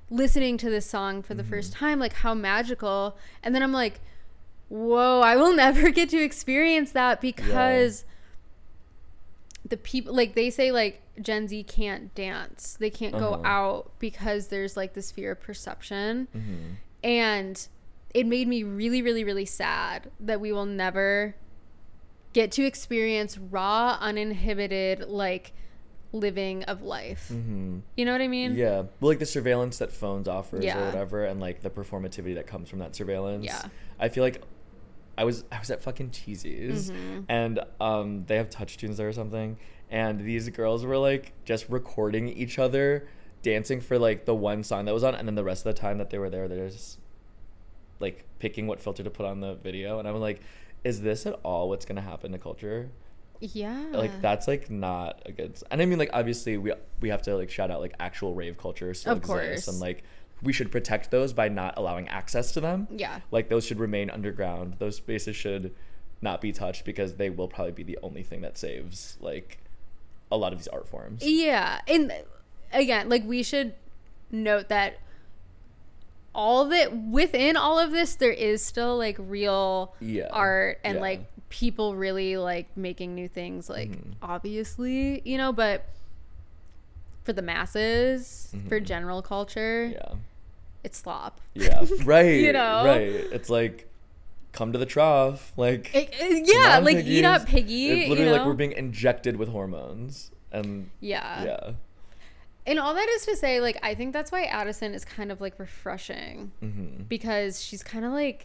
listening to this song for the Mm-hmm. first time, like how magical. And then I'm like, whoa, I will never get to experience that because the people, like they say, like Gen Z can't dance, they can't Uh-huh. go out because there's like this fear of perception. Mm-hmm. And it made me really, really, really sad that we will never get to experience raw, uninhibited, like living of life. Mm-hmm. You know what I mean? Yeah. Well, like the surveillance that phones offers Yeah. or whatever, and like the performativity that comes from that surveillance. Yeah. I feel like I was I was at fucking Cheesy's, Mm-hmm. and um they have touch tunes there or something, and these girls were like just recording each other dancing for like the one song that was on, and then the rest of the time that they were there, they're just like picking what filter to put on the video, and I'm like, is this at all what's gonna happen to culture? Yeah. Like that's like not a good, and I mean like obviously we we have to like shout out like actual rave culture still Of exists, course. and like we should protect those by not allowing access to them. Yeah. Like those should remain underground. Those spaces should not be touched because they will probably be the only thing that saves like a lot of these art forms. Yeah. And again, like we should note that all that within all of this, there is still like real Yeah. art and Yeah. like people really like making new things, like Mhm. obviously, you know, but for the masses, for Mhm. general culture, Yeah. it's slop. Yeah. Right. You know? Right. It's like come to the trough. Like It- it- yeah, come on, like piggies. eat up piggy. It's literally you know? like we're being injected with hormones. And yeah. yeah. And all that is to say, like, I think that's why Addison is kind of like refreshing Mm-hmm. because she's kind of like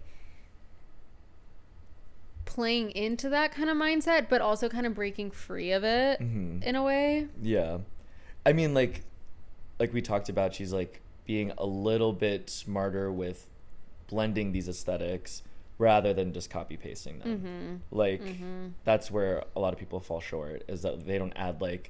playing into that kind of mindset, but also kind of breaking free of it Mm-hmm. in a way. Yeah. I mean, like, like we talked about, she's like being a little bit smarter with blending these aesthetics rather than just copy pasting them. Mm-hmm. Like, Mm-hmm. that's where a lot of people fall short, is that they don't add like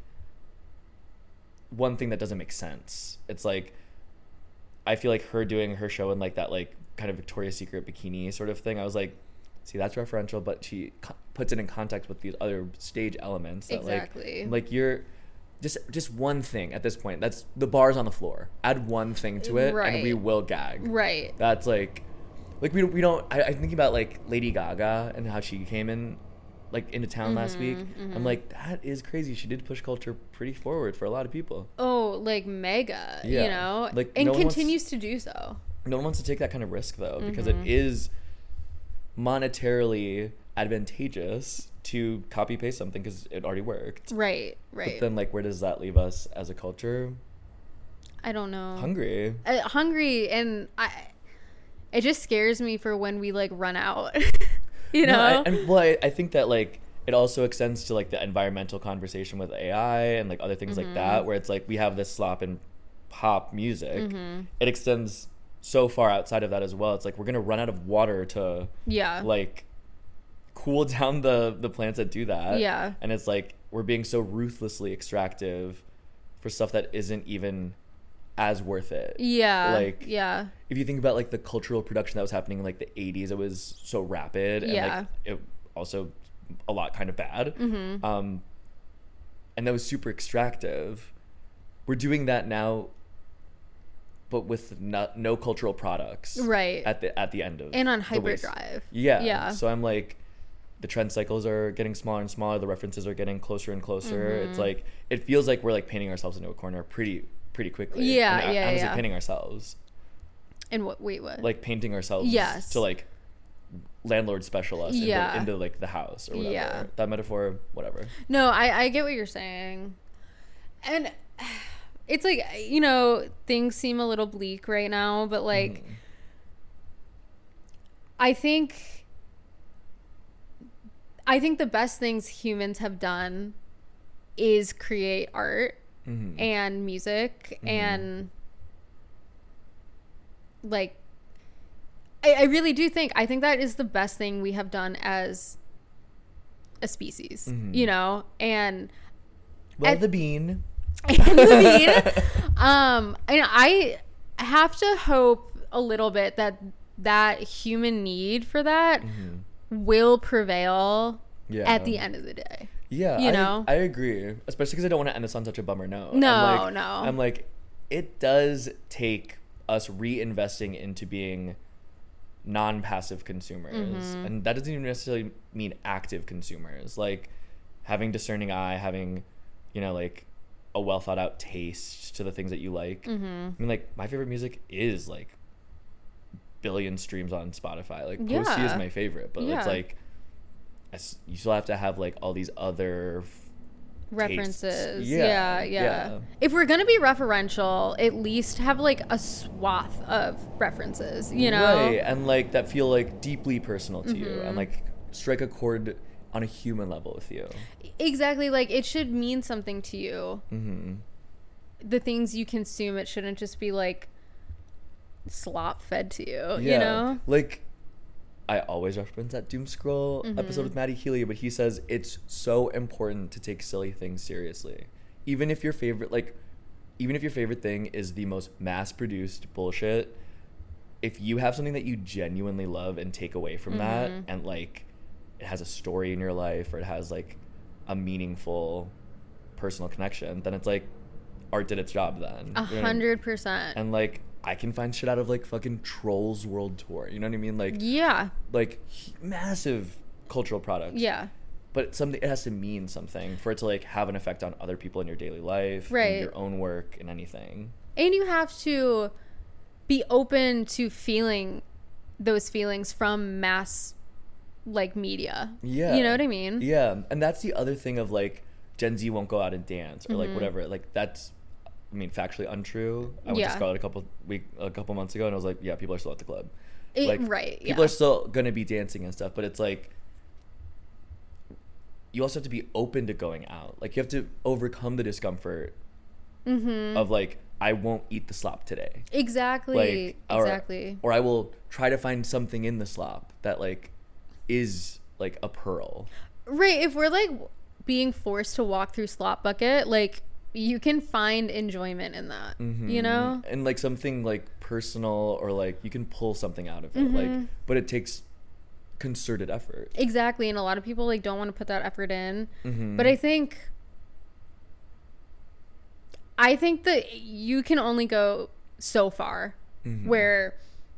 one thing that doesn't make sense. It's like, I feel like her doing her show in like that, like kind of Victoria's Secret bikini sort of thing. I was like, see, that's referential, but she co- puts it in context with these other stage elements. That, Exactly. Like, like you're just just one thing at this point. That's the bar's on the floor. Add one thing to it, Right. and we will gag. Right. That's like, like we don't we don't. I, I'm thinking about like Lady Gaga and how she came in, like into town last week. mm-hmm. I'm like, that is crazy. She did push culture pretty forward for a lot of people. Oh, like mega, Yeah. you know? Like, and no one wants- continues to do so. No one wants to take that kind of risk though, because Mm-hmm. it is monetarily advantageous to copy paste something because it already worked. Right, But right. then like where does that leave us as a culture? I don't know. Hungry. Uh, hungry, and I it just scares me for when we like run out. you know? No, I, and well, I, I think that like it also extends to like the environmental conversation with A I and like other things Mm-hmm. like that, where it's like we have this slop and pop music. Mm-hmm. It extends so far outside of that as well. It's like we're gonna run out of water to yeah. like cool down the the plants that do that. Yeah. And it's like we're being so ruthlessly extractive for stuff that isn't even as worth it. Yeah. Like, yeah. if you think about like the cultural production that was happening in like the eighties, it was so rapid and Yeah. like it also a lot kind of bad. Mm-hmm. Um and that was super extractive. We're doing that now, but with no, no cultural products Right. at the at the end of And on the waste. hyperdrive. Yeah. Yeah. So I'm like, the trend cycles are getting smaller and smaller. The references are getting closer and closer. Mm-hmm. It's like it feels like we're like painting ourselves into a corner pretty pretty quickly. Yeah, And I- yeah, honestly, yeah. painting ourselves, And what? Wait, what? like painting ourselves. Yes. To like landlord special us into, Yeah. into like the house or whatever. Yeah. That metaphor, whatever. No, I, I get what you're saying. And it's like, you know, things seem a little bleak right now, but like, Mhm. I think, I think the best things humans have done is create art Mhm. and music Mhm. and like, I, I really do think, I think that is the best thing we have done as a species, Mhm. you know, and Well, at- the bean. and the mean. Um, and I have to hope a little bit that that human need for that Mhm. will prevail Yeah. at the end of the day. Yeah, you I, know? I agree. Especially because I don't want to end this on such a bummer note. No, I'm like, no. I'm like, it does take us reinvesting into being non-passive consumers. Mm-hmm. And that doesn't even necessarily mean active consumers. Like having discerning eye, having, you know, like a well thought out taste to the things that you like. Mm-hmm. I mean, like my favorite music is like billion streams on Spotify. Like yeah. Posty is my favorite, but yeah. it's like you still have to have like all these other references. Yeah, yeah, yeah. yeah. If we're gonna be referential, at least have like a swath of references, you know? Right, and like that feel like deeply personal to mm-hmm. you, and like strike a chord on a human level with you. Exactly, like it should mean something to you. Mm-hmm. The things you consume, it shouldn't just be like slop fed to you. Yeah. You know, like. I always reference that Doom Scroll mm-hmm. episode with Maddie Healy, but he says it's so important to take silly things seriously. Even if your favorite, like, even if your favorite thing is the most mass-produced bullshit, if you have something that you genuinely love and take away from mm-hmm. that, and, like, it has a story in your life, or it has, like, a meaningful personal connection, then it's, like, art did its job then. A hundred percent. And, like, I can find shit out of like fucking Trolls World Tour. You know what I mean? Like yeah, like massive cultural products. Yeah, but something it has to mean something for it to like have an effect on other people in your daily life, right? In your own work and anything. And you have to be open to feeling those feelings from mass like media. Yeah, you know what I mean? Yeah, and that's the other thing of like Gen Z won't go out and dance or mm-hmm. like whatever. Like that's. I mean, factually untrue. I went yeah. to Scarlet a couple week a couple months ago, and I was like, "Yeah, people are still at the club, it, like, right? People yeah. are still gonna be dancing and stuff." But it's like, you also have to be open to going out. Like, you have to overcome the discomfort mm-hmm. of like, I won't eat the slop today. Exactly. Like, or, exactly. Or I will try to find something in the slop that like is like a pearl. Right. If we're like being forced to walk through slop bucket, like. You can find enjoyment in that, mm-hmm. you know? And like something like personal or like you can pull something out of it. Mm-hmm. Like, but it takes concerted effort. Exactly. And a lot of people like don't want to put that effort in. Mm-hmm. But I think, I think that you can only go so far mm-hmm. where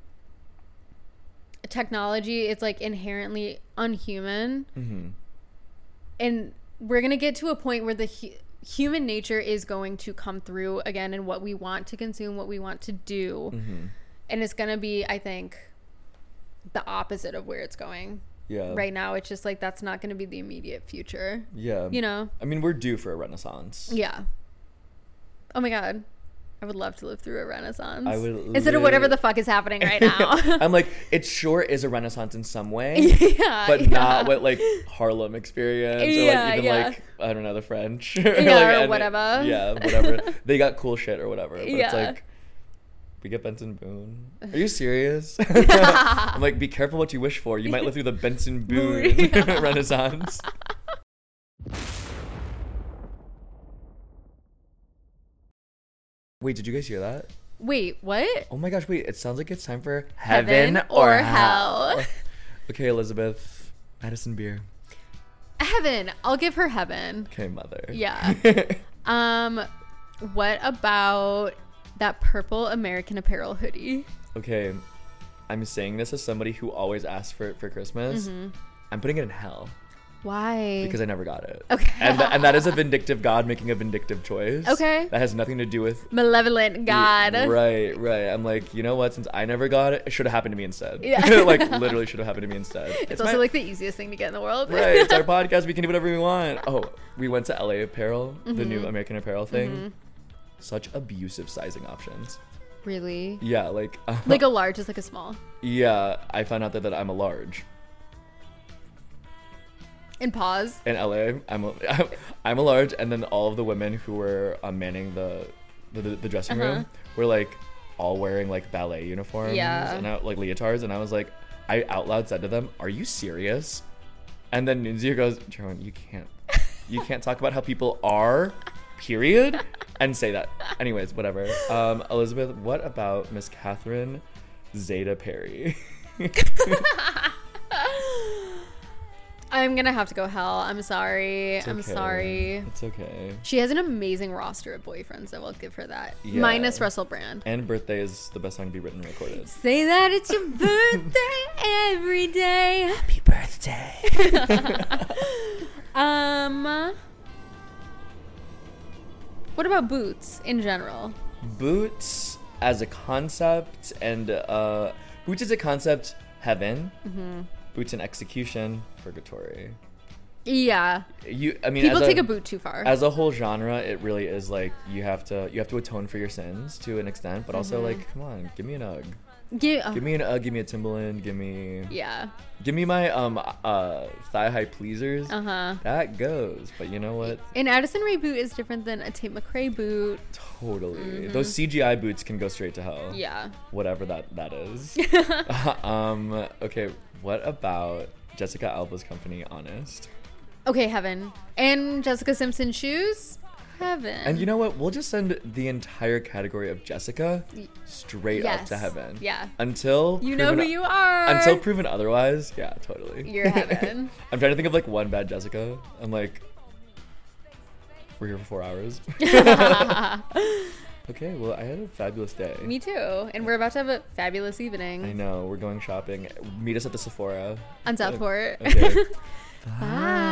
technology is like inherently unhuman. Mm-hmm. And we're going to get to a point where the hu- human nature is going to come through again in what we want to consume, what we want to do. Mm-hmm. And it's going to be, I think, the opposite of where it's going. Yeah. Right now, it's just like that's not going to be the immediate future. Yeah. You know? I mean, we're due for a renaissance. Yeah. Oh my God. I would love to live through a renaissance. I would instead li- of whatever the fuck is happening right now. I'm like, it sure is a renaissance in some way. Yeah. But yeah. not what like Harlem experience or yeah, like even yeah. like I don't know, the French. Yeah, like, or whatever. Yeah, whatever. They got cool shit or whatever. But yeah. it's like we get Benson Boone. Are you serious? I'm like, be careful what you wish for. You might live through the Benson Boone yeah. renaissance. Wait, did you guys hear that? Wait, what? Oh my gosh, wait. It sounds like it's time for heaven, heaven or, or hell. hell. Okay, Elizabeth. Madison Beer. Heaven. I'll give her heaven. Okay, mother. Yeah. um, what about that purple American Apparel hoodie? Okay, I'm saying this as somebody who always asks for it for Christmas. Mm-hmm. I'm putting it in hell. Why? Because I never got it. Okay. And, th- and that is a vindictive God making a vindictive choice. Okay. That has nothing to do with... Malevolent God. The, right, right. I'm like, you know what? Since I never got it, it should have happened to me instead. Yeah. Like, literally should have happened to me instead. It's, it's also my, like the easiest thing to get in the world. Right. It's our podcast. We can do whatever we want. Oh, we went to L A Apparel, mm-hmm. the new American Apparel thing. Mm-hmm. Such abusive sizing options. Really? Yeah, like... Uh, like a large is like a small. Yeah. I found out that, that I'm a large. In pause. In L A, I'm a, I'm a large, and then all of the women who were um, manning the the, the dressing uh-huh. room were like all wearing like ballet uniforms, yeah, and I, like leotards, and I was like, I out loud said to them, "Are you serious?" And then Nunzia goes, "Jerome, you can't, you can't talk about how people are, period, and say that." Anyways, whatever. Um, Elizabeth, what about Miss Catherine Zeta Perry? I'm gonna have to go hell. I'm sorry. It's I'm okay. sorry. It's okay. She has an amazing roster of boyfriends, so I'll give her that. Yeah. Minus Russell Brand. And Birthday is the best song to be written and recorded. Say that it's your birthday every day. Happy birthday. um. What about Boots in general? Boots as a concept, and uh, Boots as a concept, heaven. Mm-hmm. Boots in execution, purgatory. Yeah. You, I mean, people as take a, a boot too far. As a whole genre, it really is like you have to you have to atone for your sins to an extent, but also Mm-hmm. like, come on, give me an UGG. Give, oh, Give me an UGG, give me a Timberland, give me yeah. give me my um uh thigh high pleasers. Uh huh. That goes. But you know what? An Addison Rae boot is different than a Tate McRae boot. Totally. Mm-hmm. Those C G I boots can go straight to hell. Yeah. Whatever that that is. um okay, what about Jessica Alba's company, Honest? Okay, heaven. And Jessica Simpson shoes, heaven. And you know what? We'll just send the entire category of Jessica straight yes. up to heaven. Yeah. Until You know proven- who you are. Until proven otherwise, yeah, totally. You're heaven. I'm trying to think of like one bad Jessica. I'm like, we're here for four hours. Okay, well, I had a fabulous day. Me too. And we're about to have a fabulous evening. I know. We're going shopping. Meet us at the Sephora. On Southport. Okay. Bye.